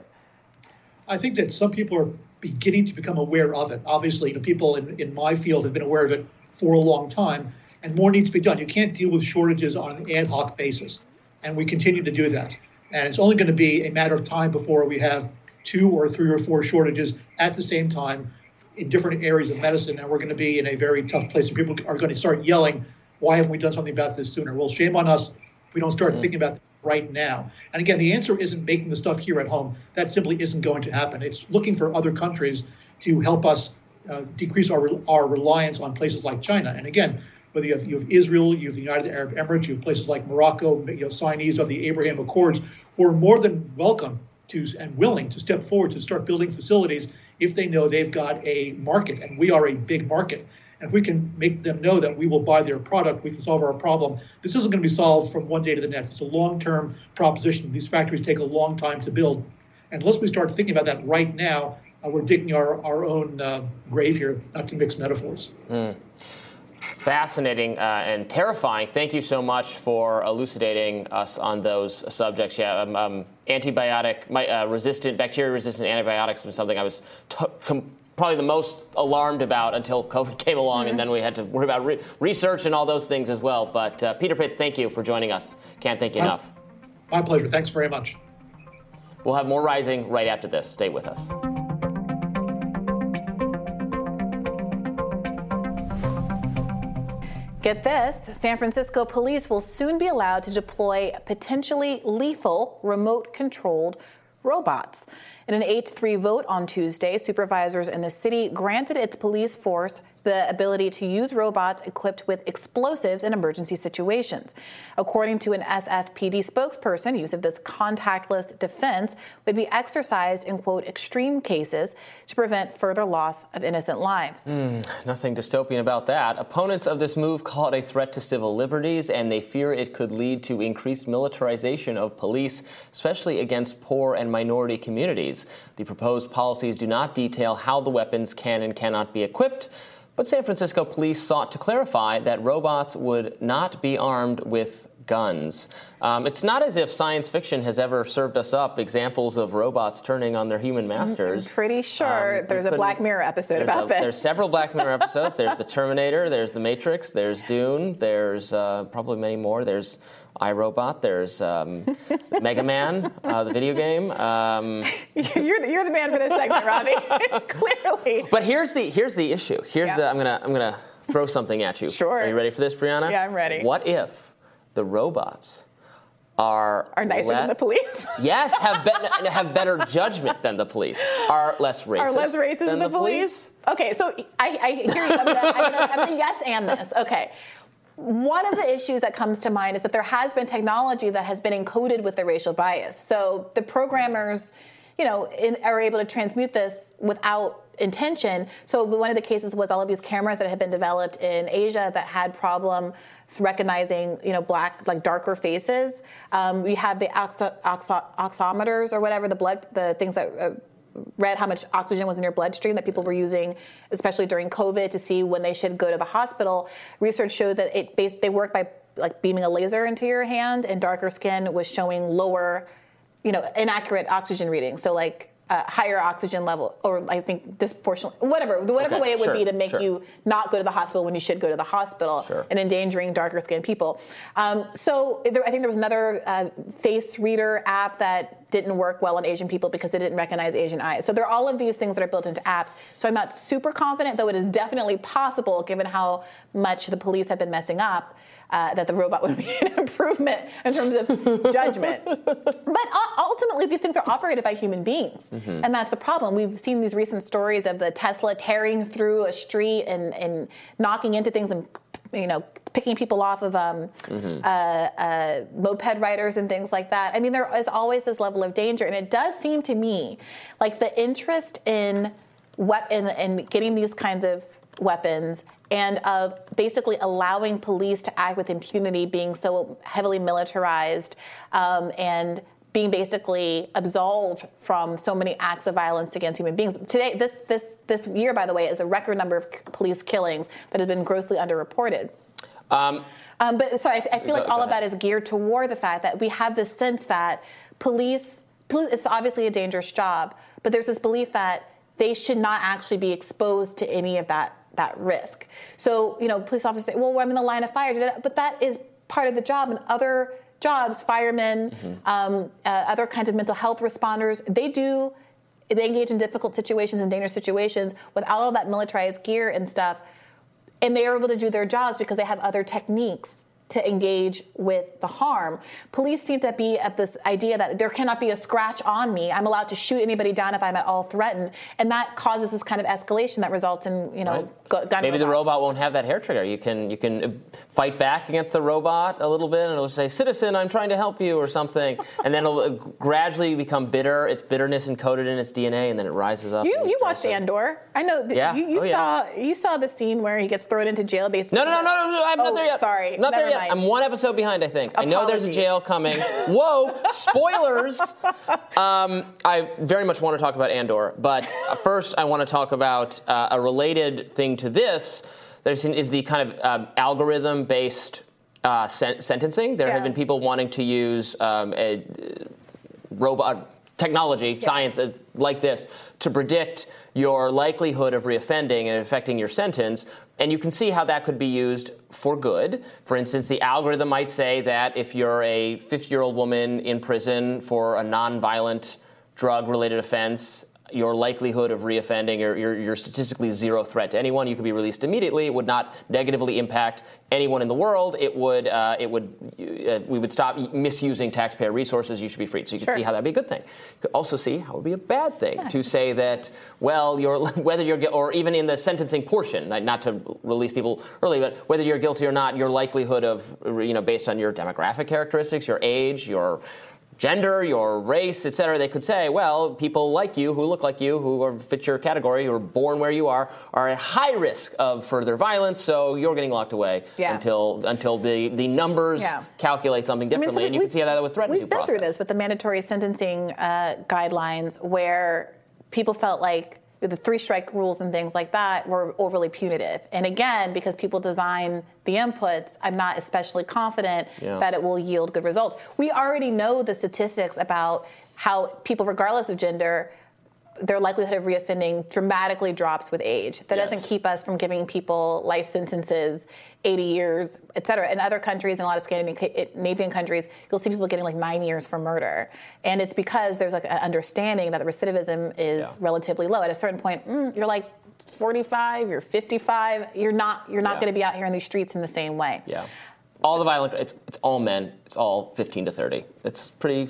I think that some people are beginning to become aware of it. Obviously, you know, people in, in my field have been aware of it for a long time. And more needs to be done. You can't deal with shortages on an ad hoc basis. And we continue to do that. And it's only going to be a matter of time before we have two or three or four shortages at the same time in different areas of medicine. And we're going to be in a very tough place. And people are going to start yelling, why haven't we done something about this sooner? Well, shame on us if we don't start mm-hmm. thinking about it right now. And again, the answer isn't making the stuff here at home. That simply isn't going to happen. It's looking for other countries to help us uh, decrease our, our reliance on places like China. And again, whether you have, you have Israel, you have the United Arab Emirates, you have places like Morocco, you know, signees of the Abraham Accords, who are more than welcome to and willing to step forward to start building facilities if they know they've got a market, and we are a big market. And if we can make them know that we will buy their product, we can solve our problem. This isn't going to be solved from one day to the next. It's a long-term proposition. These factories take a long time to build. And unless we start thinking about that right now, uh, we're digging our, our own uh, grave here, not to mix metaphors. Mm. Fascinating uh, and terrifying. Thank you so much for elucidating us on those subjects. Yeah, um, um, antibiotic, my, uh, resistant, bacteria-resistant antibiotics was something I was t- com- probably the most alarmed about until COVID came along, mm-hmm. and then we had to worry about re- research and all those things as well. But uh, Peter Pitts, thank you for joining us. Can't thank you my, enough. My pleasure. Thanks very much. We'll have more Rising right after this. Stay with us. Get this, San Francisco police will soon be allowed to deploy potentially lethal remote-controlled robots. In an eight to three vote on Tuesday, supervisors in the city granted its police force the ability to use robots equipped with explosives in emergency situations. According to an S F P D spokesperson, use of this contactless defense would be exercised in, quote, extreme cases to prevent further loss of innocent lives. Mm, nothing dystopian about that. Opponents of this move call it a threat to civil liberties, and they fear it could lead to increased militarization of police, especially against poor and minority communities. The proposed policies do not detail how the weapons can and cannot be equipped, but San Francisco police sought to clarify that robots would not be armed with guns. Um, it's not as if science fiction has ever served us up examples of robots turning on their human masters. I'm pretty sure um, there's a Black Mirror episode about a, this. There's several Black Mirror episodes. There's The Terminator, there's The Matrix, there's Dune, there's uh, probably many more. There's iRobot, there's um, Mega Man, uh, the video game. Um, you're, the, you're the man for this segment, Robbie. Clearly. But here's the here's the issue. Here's yeah. the I'm gonna I'm gonna throw something at you. Sure. Are you ready for this, Brianna? Yeah, I'm ready. What if the robots are are nicer le- than the police? Yes, have be- have better judgment than the police. Are less racist. Are less racist than, than the, the police? police? Okay, so I, I hear you. I'm gonna, I'm gonna, I'm gonna yes and this. Okay. One of the issues that comes to mind is that there has been technology that has been encoded with the racial bias. So the programmers, you know, in, are able to transmute this without intention. So one of the cases was all of these cameras that had been developed in Asia that had problems recognizing, you know, black, like darker faces. Um, we have the oxo- oxo- oximeters or whatever, the blood, the things that uh, read how much oxygen was in your bloodstream that people were using, especially during COVID, to see when they should go to the hospital. Research showed that it based, they work by like beaming a laser into your hand, and darker skin was showing lower, you know, inaccurate oxygen readings. So like uh, higher oxygen level, or I think disproportionate, whatever, whatever okay, way it would sure, be to make sure. you not go to the hospital when you should go to the hospital, sure. and endangering darker skinned people. Um, so there, I think there was another uh, face reader app that didn't work well on Asian people because it didn't recognize Asian eyes. So there are all of these things that are built into apps. So I'm not super confident, though it is definitely possible, given how much the police have been messing up, uh, that the robot would be an improvement in terms of judgment. But ultimately, these things are operated by human beings. Mm-hmm. And that's the problem. We've seen these recent stories of the Tesla tearing through a street and, and knocking into things and, you know, picking people off of um, mm-hmm. uh, uh, moped riders and things like that. I mean, there is always this level of danger. And it does seem to me like the interest in, what, in, in getting these kinds of weapons and of basically allowing police to act with impunity, being so heavily militarized um, and being basically absolved from so many acts of violence against human beings. Today, this this this year, by the way, is a record number of police killings that have been grossly underreported. Um, um, but sorry, I, I feel like all of that is geared toward the fact that we have this sense that police, police, it's obviously a dangerous job, but there's this belief that they should not actually be exposed to any of that that risk. So, you know, police officers say, well, I'm in the line of fire, but that is part of the job. And other jobs, firemen, mm-hmm. um, uh, other kinds of mental health responders, they do, they engage in difficult situations and dangerous situations without all that militarized gear and stuff. And they are able to do their jobs because they have other techniques to engage with the harm. Police seem to be at this idea that there cannot be a scratch on me. I'm allowed to shoot anybody down if I'm at all threatened. And that causes this kind of escalation that results in, you know, right. gun Maybe robots. the robot won't have that hair trigger. You can you can fight back against the robot a little bit, and it'll say, "Citizen, I'm trying to help you," or something. And then it'll gradually become bitter. It's bitterness encoded in its D N A, and then it rises up. You you watched to... Andor. I know. Th- yeah. You, you oh, saw yeah. you saw the scene where he gets thrown into jail, basically. No, no, no, no, no. I'm oh, not there yet. Sorry, not Never there yet. mind. I'm one episode behind, I think. Apologies. I know there's a jail coming. Whoa, spoilers. Um, I very much want to talk about Andor, but first I want to talk about uh, a related thing to this. There is the kind of um, algorithm-based uh, sen- sentencing. There yeah. have been people wanting to use um, a uh, robot technology, yeah. science uh, like this, to predict your likelihood of reoffending and affecting your sentence. And you can see how that could be used for good. For instance, the algorithm might say that if you're a fifty-year-old woman in prison for a nonviolent drug-related offense, your likelihood of reoffending, or you're, you're statistically zero threat to anyone. You could be released immediately. It would not negatively impact anyone in the world. It would, uh, it would, uh, we would stop misusing taxpayer resources. You should be freed. So you can Sure. see how that'd be a good thing. You could also see how it would be a bad thing Yeah. to say that, well, you're whether you're gu- or even in the sentencing portion, like not to release people early, but whether you're guilty or not, your likelihood of, you know, based on your demographic characteristics, your age, your gender, your race, et cetera, they could say, well, people like you, who look like you, who are, fit your category, who are born where you are, are at high risk of further violence, so you're getting locked away Yeah. until until the, the numbers Yeah. calculate something differently. I mean, so and you can see how that would threaten We've due been process. through this with the mandatory sentencing uh, guidelines where people felt like the three-strike rules and things like that were overly punitive. And again, because people design the inputs, I'm not especially confident Yeah. that it will yield good results. We already know the statistics about how people, regardless of gender, their likelihood of reoffending dramatically drops with age. That Yes. doesn't keep us from giving people life sentences, eighty years, et cetera. In other countries, in a lot of Scandinavian countries, you'll see people getting like nine years for murder. And it's because there's like an understanding that the recidivism is Yeah. relatively low. At a certain point, mm, you're like forty-five, you're fifty-five, you're not you're not Yeah. going to be out here in these streets in the same way. Yeah. All the violent, it's, it's all men. It's all fifteen to thirty. It's pretty...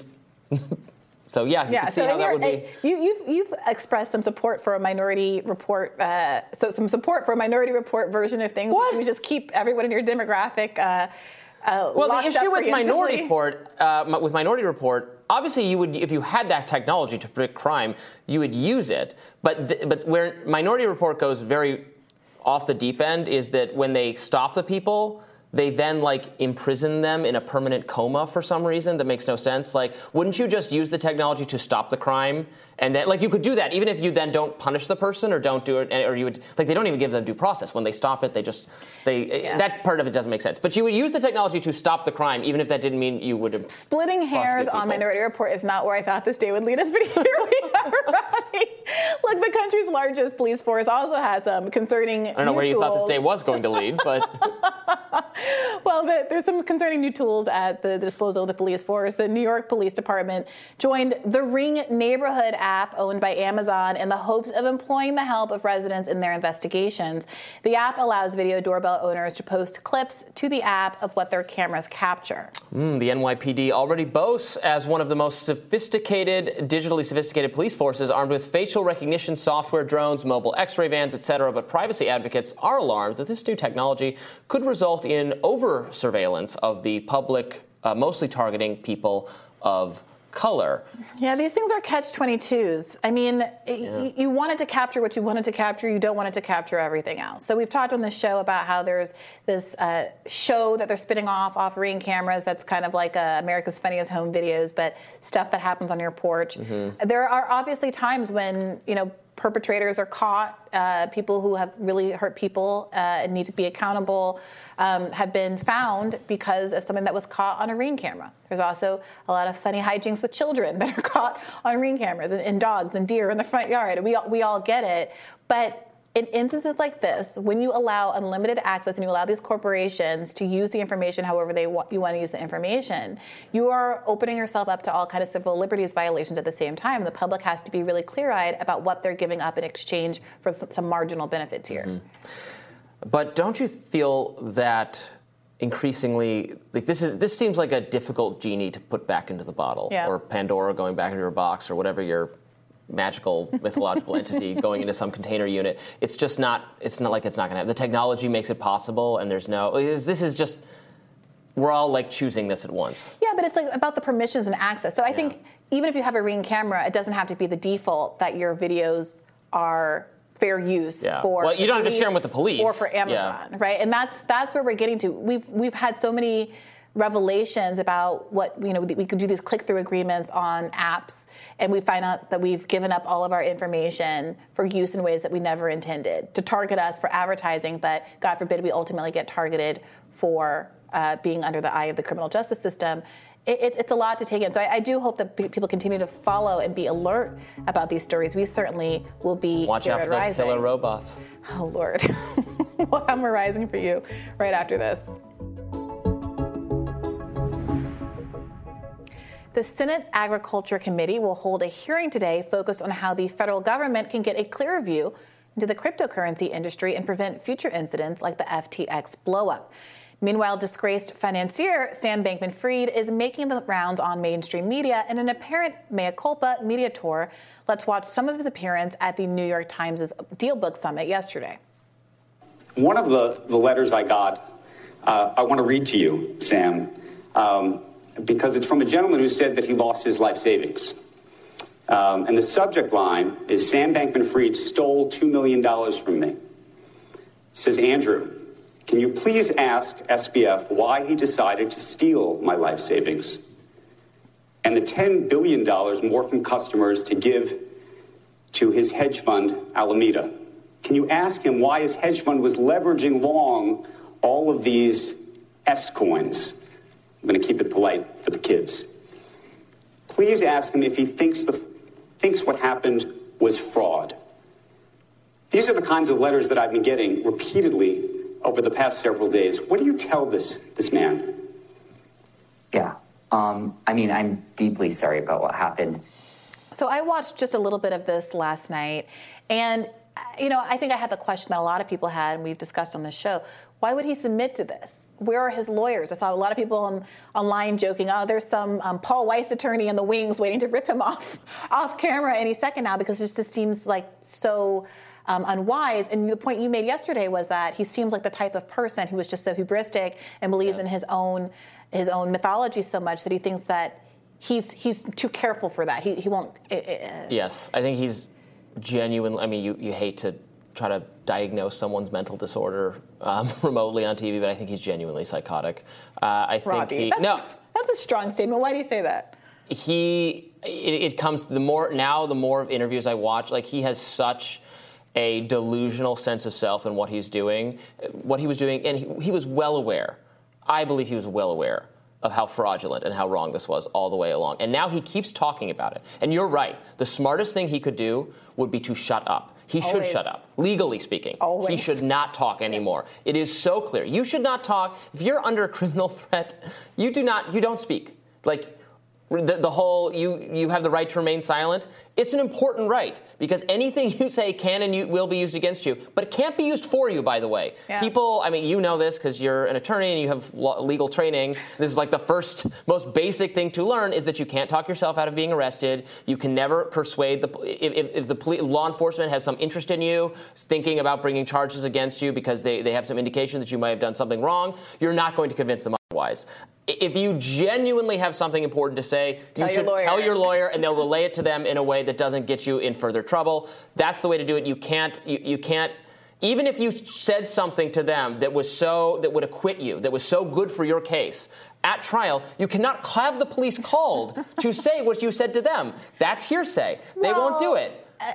So yeah, you Yeah, can see so how and that you're- would be. you, you've you've expressed some support for a Minority Report, uh, so some support for a Minority Report version of things. What? Which we just keep everyone in your demographic. Uh, uh, Well, locked the issue up with Minority preemptively. Report, uh, mi- with Minority Report, obviously, you would, if you had that technology to predict crime, you would use it. But th- but where Minority Report goes very off the deep end is that when they stop the people, they then like imprison them in a permanent coma for some reason that makes no sense. Like, wouldn't you just use the technology to stop the crime? And then, like, you could do that even if you then don't punish the person or don't do it, or you would, like, they don't even give them due process. When they stop it, they just, they, Yes. that part of it doesn't make sense. But you would use the technology to stop the crime, even if that didn't mean you would have. Splitting hairs people. on Minority Report is not where I thought this day would lead us, but here we are, Ronnie. Look, the country's largest police force also has some concerning. I don't know where you thought this day was going to lead, but. Well, the, there's some concerning new tools at the, the disposal of the police force. The New York Police Department joined the Ring Neighborhood app owned by Amazon in the hopes of employing the help of residents in their investigations. The app allows video doorbell owners to post clips to the app of what their cameras capture. Mm, the N Y P D already boasts as one of the most sophisticated, digitally sophisticated police forces, armed with facial recognition software, drones, mobile X-ray vans, et cetera. But privacy advocates are alarmed that this new technology could result in over surveillance of the public, uh, mostly targeting people of color. Yeah, these things are catch twenty-twos. I mean, Yeah. y- you wanted to capture what you wanted to capture. You don't want it to capture everything else. So we've talked on this show about how there's this uh, show that they're spinning off off Ring cameras that's kind of like uh, America's Funniest Home Videos, but stuff that happens on your porch. Mm-hmm. There are obviously times when, you know, perpetrators are caught, uh, people who have really hurt people uh, and need to be accountable um, have been found because of something that was caught on a Ring camera. There's also a lot of funny hijinks with children that are caught on Ring cameras, and, and dogs and deer in the front yard. We all, we all get it. But in instances like this, when you allow unlimited access and you allow these corporations to use the information however they want, you want to use the information, you are opening yourself up to all kinds of civil liberties violations at the same time. The public has to be really clear-eyed about what they're giving up in exchange for some, some marginal benefits here. Mm-hmm. But don't you feel that increasingly, like this is this seems like a difficult genie to put back into the bottle, Yeah. or Pandora going back into your box, or whatever your magical mythological entity going into some container unit. It's just not. It's not like it's not going to happen. The technology makes it possible, and there's no. This is just. We're all like choosing this at once. Yeah, but it's like about the permissions and access. So I Yeah. think even if you have a Ring camera, it doesn't have to be the default that your videos are fair use Yeah. for. Well, you the don't have to share police them with the police. or for Yeah. Amazon, right? And that's that's where we're getting to. We've we've had so many revelations about what, you know, we could do these click-through agreements on apps, and we find out that we've given up all of our information for use in ways that we never intended, to target us for advertising, but God forbid we ultimately get targeted for uh, being under the eye of the criminal justice system. It, it, it's a lot to take in. So I, I do hope that p- people continue to follow and be alert about these stories. We certainly will be Watch here out at for those Rising. killer robots. Oh, Lord. Well, I'm Rising for you right after this. The Senate Agriculture Committee will hold a hearing today focused on how the federal government can get a clearer view into the cryptocurrency industry and prevent future incidents like the F T X blowup. Meanwhile, disgraced financier Sam Bankman-Fried is making the rounds on mainstream media in an apparent mea culpa media tour. Let's watch some of his appearance at the New York Times' DealBook Summit yesterday. One of the, the letters I got, uh, I want to read to you, Sam, um, because it's from a gentleman who said that he lost his life savings. Um, and the subject line is Sam Bankman-Fried stole two million dollars from me. It says, Andrew, can you please ask S B F why he decided to steal my life savings and the ten billion dollars more from customers to give to his hedge fund, Alameda? Can you ask him why his hedge fund was leveraging long all of these S coins? I'm going to keep it polite for the kids. Please ask him if he thinks the thinks what happened was fraud. These are the kinds of letters that I've been getting repeatedly over the past several days. What do you tell this this man? Yeah. Um, I mean, I'm deeply sorry about what happened. So I watched just a little bit of this last night, and you know, I think I had the question that a lot of people had, and we've discussed on this show. Why would he submit to this? Where are his lawyers? I saw a lot of people on, online joking, oh, there's some um, Paul Weiss attorney in the wings waiting to rip him off off camera any second now, because it just seems like so um, unwise. And the point you made yesterday was that he seems like the type of person who is just so hubristic and believes yeah. in his own his own mythology so much that he thinks that he's he's too careful for that. He he won't. Uh, yes, I think he's genuine. I mean, you, you hate to try to diagnose someone's mental disorder um, remotely on T V, but I think he's genuinely psychotic. Uh, I think Robbie, he that's, no. That's a strong statement. Why do you say that? He it, it comes the more now the more of interviews I watch, like he has such a delusional sense of self and what he's doing, what he was doing, and he, he was well aware. I believe he was well aware of how fraudulent and how wrong this was all the way along. And now he keeps talking about it. And you're right. The smartest thing he could do would be to shut up. He should Always. shut up, legally speaking. Always. He should not talk anymore. It is so clear. You should not talk. If you're under a criminal threat, you do not, you don't speak. Like, the, the whole, you, you have the right to remain silent. It's an important right, because anything you say can and you, will be used against you, but it can't be used for you, by the way. Yeah. People, I mean, you know this because you're an attorney and you have legal training. This is like the first, most basic thing to learn is that you can't talk yourself out of being arrested. You can never persuade the, if, if the police, law enforcement has some interest in you, thinking about bringing charges against you because they, they have some indication that you might have done something wrong, you're not going to convince them otherwise. If you genuinely have something important to say, tell you should your tell your lawyer, and they'll relay it to them in a way that doesn't get you in further trouble. That's the way to do it. You can't, you, you can't, even if you said something to them that was so, that would acquit you, that was so good for your case, at trial, you cannot have the police called to say what you said to them. That's hearsay. They well, won't do it. Uh,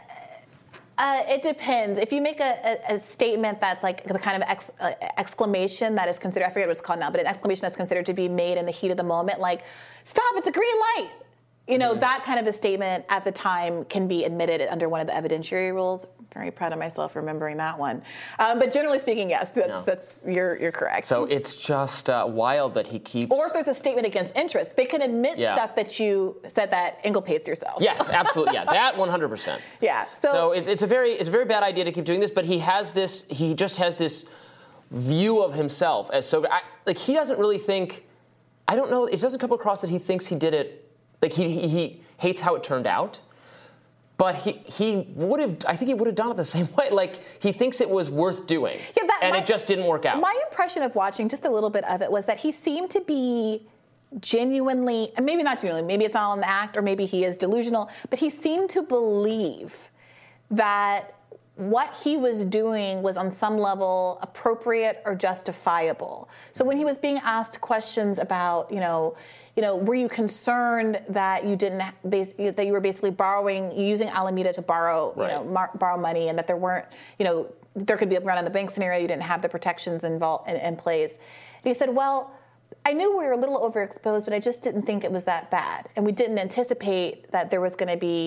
Uh, it depends. If you make a, a, a statement that's like the kind of ex, uh, exclamation that is considered, I forget what it's called now, but an exclamation that's considered to be made in the heat of the moment, like, stop, it's a green light. You know, mm-hmm. that kind of a statement at the time can be admitted under one of the evidentiary rules. Very proud of myself for remembering that one. Um, but generally speaking, yes, that's, no. that's you're you're correct. So it's just uh, wild that he keeps... Or if there's a statement against interest, they can admit yeah. stuff that you said that inculpates yourself. Yes, absolutely. Yeah, that one hundred percent. Yeah. So, so it's, it's, a very, it's a very bad idea to keep doing this, but he has this, he just has this view of himself as so... I, like, he doesn't really think... I don't know, it doesn't come across that he thinks he did it... Like, he, he, he hates how it turned out. But he, he would have, I think he would have done it the same way. Like, he thinks it was worth doing. Yeah, that, and my, it just didn't work out. My impression of watching just a little bit of it was that he seemed to be genuinely, and maybe not genuinely, maybe it's not on the act, or maybe he is delusional, but he seemed to believe that what he was doing was on some level appropriate or justifiable. So when he was being asked questions about, you know, you know, were you concerned that you didn't base, that you were basically borrowing, using Alameda to borrow, right. you know, mar- borrow money, and that there weren't, you know, there could be a run on the bank scenario, you didn't have the protections involved in, in place. And he said, well, I knew we were a little overexposed, but I just didn't think it was that bad, and we didn't anticipate that there was going to be, you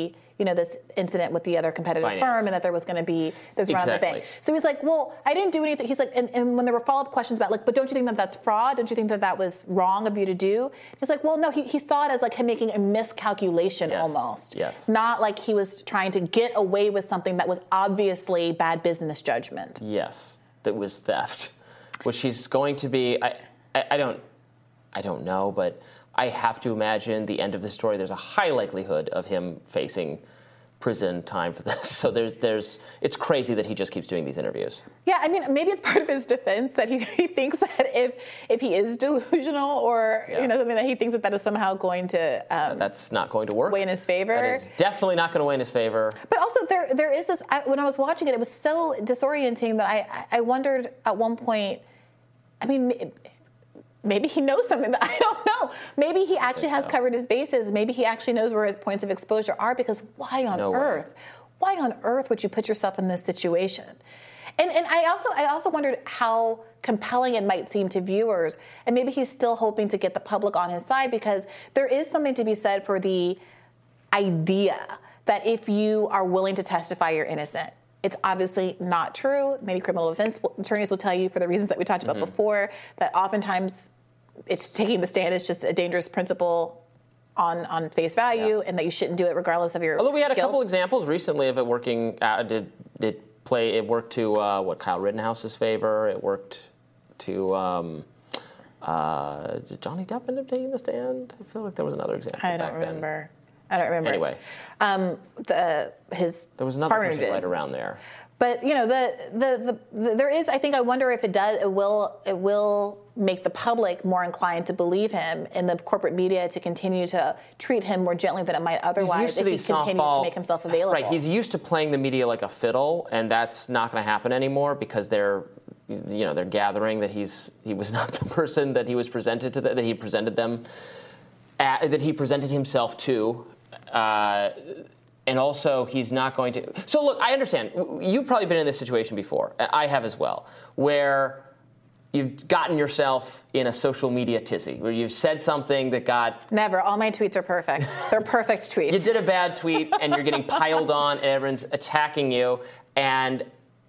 you know, this incident with the other competitive Finance. firm, and that there was going to be this round of the Exactly. bank. So he's like, well, I didn't do anything. He's like, and, and when there were follow-up questions about, like, but don't you think that that's fraud? Don't you think that that was wrong of you to do? He's like, well, no, he, he saw it as like him making a miscalculation Yes. almost. Yes. Not like he was trying to get away with something that was obviously bad business judgment. Yes, that was theft, which he's going to be. I, I, I don't, I don't know, but I have to imagine the end of the story. There's a high likelihood of him facing prison time for this. So there's, there's, it's crazy that he just keeps doing these interviews. Yeah, I mean, maybe it's part of his defense that he, he thinks that if if he is delusional or Yeah. you know something that he thinks that that is somehow going to um, That's not going to work. weigh in his favor. That is definitely not going to weigh in his favor. But also, there there is this. I, when I was watching it, it was so disorienting that I I wondered at one point. I mean, maybe he knows something that I don't know. Maybe he actually has so. covered his bases. Maybe he actually knows where his points of exposure are. Because why on No way. earth? Why on earth would you put yourself in this situation? And and I also I also wondered how compelling it might seem to viewers. And maybe he's still hoping to get the public on his side, because there is something to be said for the idea that if you are willing to testify, you're innocent. It's obviously not true. Many criminal defense attorneys will tell you, for the reasons that we talked about Mm-hmm. before, that oftentimes it's taking the stand is just a dangerous principle on, on face value, Yeah. and that you shouldn't do it regardless of your Although we had a guilt. couple examples recently of it working. Uh, did did play? It worked to uh, what Kyle Rittenhouse's favor. It worked to. Um, uh, did Johnny Depp end up taking the stand? I feel like there was another example. I don't back then. remember. I don't remember. Anyway, um, the his there was another partner person did. right around there. But you know, the, the the the there is. I think I wonder if it does. It will. It will make the public more inclined to believe him, and the corporate media to continue to treat him more gently than it might otherwise if he these continues softball- to make himself available. Right, he's used to playing the media like a fiddle, and that's not going to happen anymore because they're, you know, they're gathering that he's he was not the person that he was presented to, the, that he presented them, at, that he presented himself to. Uh, And also, he's not going to. So, look, I understand. You've probably been in this situation before. I have as well, where you've gotten yourself in a social media tizzy, where you've said something that got. Never. All my tweets are perfect. They're perfect tweets. You did a bad tweet, and you're getting piled on, and everyone's attacking you. And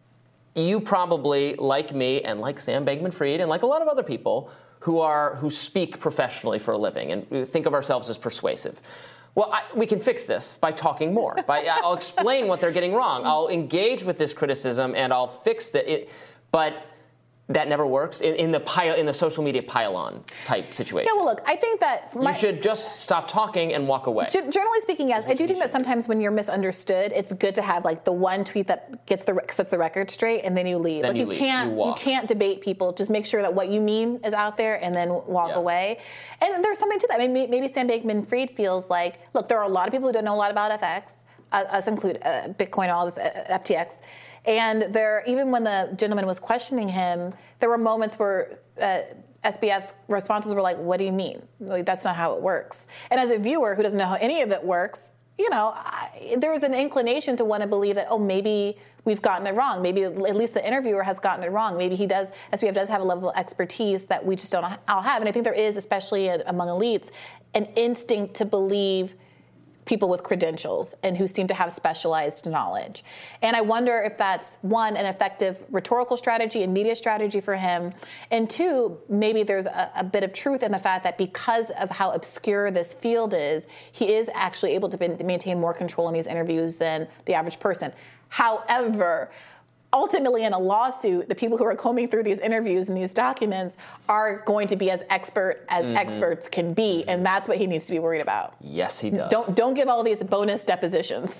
you probably, like me, and like Sam Bankman-Fried, and like a lot of other people who are who speak professionally for a living, and think of ourselves as persuasive. Well, I, we can fix this by talking more. By, I'll explain what they're getting wrong. I'll engage with this criticism, and I'll fix the, it. But that never works in, in the pile, in the social media pile-on type situation. Yeah, well, look, I think that my, you should just stop talking and walk away. G- generally speaking, yes, I do think that sometimes when you're misunderstood, it's good to have like the one tweet that gets the sets the record straight, and then you leave. Then like you you, leave. can't You walk. can't debate people. Just make sure that what you mean is out there, and then walk Yeah. away. And there's something to that. I mean, maybe Sam Bankman-Fried feels like, look, there are a lot of people who don't know a lot about F X, uh, us include uh, Bitcoin, all this uh, F T X. And there, even when the gentleman was questioning him, there were moments where uh, S B F's responses were like, "What do you mean? Like, that's not how it works." And as a viewer who doesn't know how any of it works, you know, I, there's an inclination to want to believe that, oh, maybe we've gotten it wrong. Maybe at least the interviewer has gotten it wrong. Maybe he does, S B F does have a level of expertise that we just don't all have. And I think there is, especially among elites, an instinct to believe people with credentials and who seem to have specialized knowledge. And I wonder if that's, one, an effective rhetorical strategy and media strategy for him, and two, maybe there's a, a bit of truth in the fact that because of how obscure this field is, he is actually able to, be, to maintain more control in these interviews than the average person. However, ultimately in a lawsuit, the people who are combing through these interviews and these documents are going to be as expert as Mm-hmm. experts can be, and that's what he needs to be worried about. Yes, he does. Don't don't give all these bonus depositions.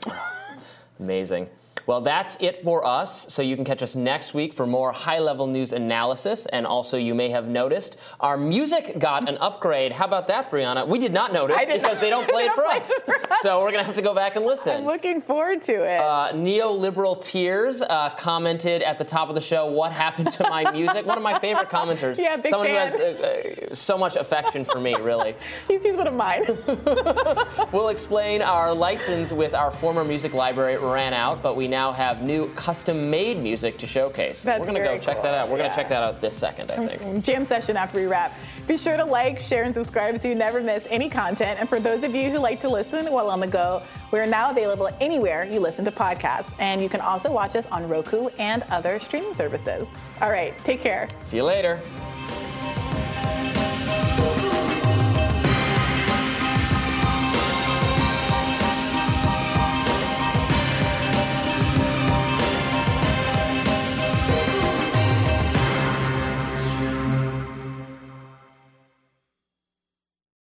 Amazing. Well, that's it for us. So you can catch us next week for more high-level news analysis. And also, you may have noticed our music got an upgrade. How about that, Brianna? We did not notice I did because not- they don't play they it for don't play us. it for us. So we're going to have to go back and listen. I'm looking forward to it. Uh, Neoliberal Tears uh, commented at the top of the show, "What happened to my music?" One of my favorite commenters. Yeah, big Someone fan. who has uh, uh, so much affection for me, really. he's, he's one of mine. We'll explain our license with our former music library ran out, but we now have new custom-made music to showcase. That's We're going to go very check cool. that out. We're Yeah. going to check that out this second, I think. Jam session after we wrap. Be sure to like, share, and subscribe so you never miss any content. And for those of you who like to listen while on the go, we're now available anywhere you listen to podcasts. And you can also watch us on Roku and other streaming services. All right, take care. See you later.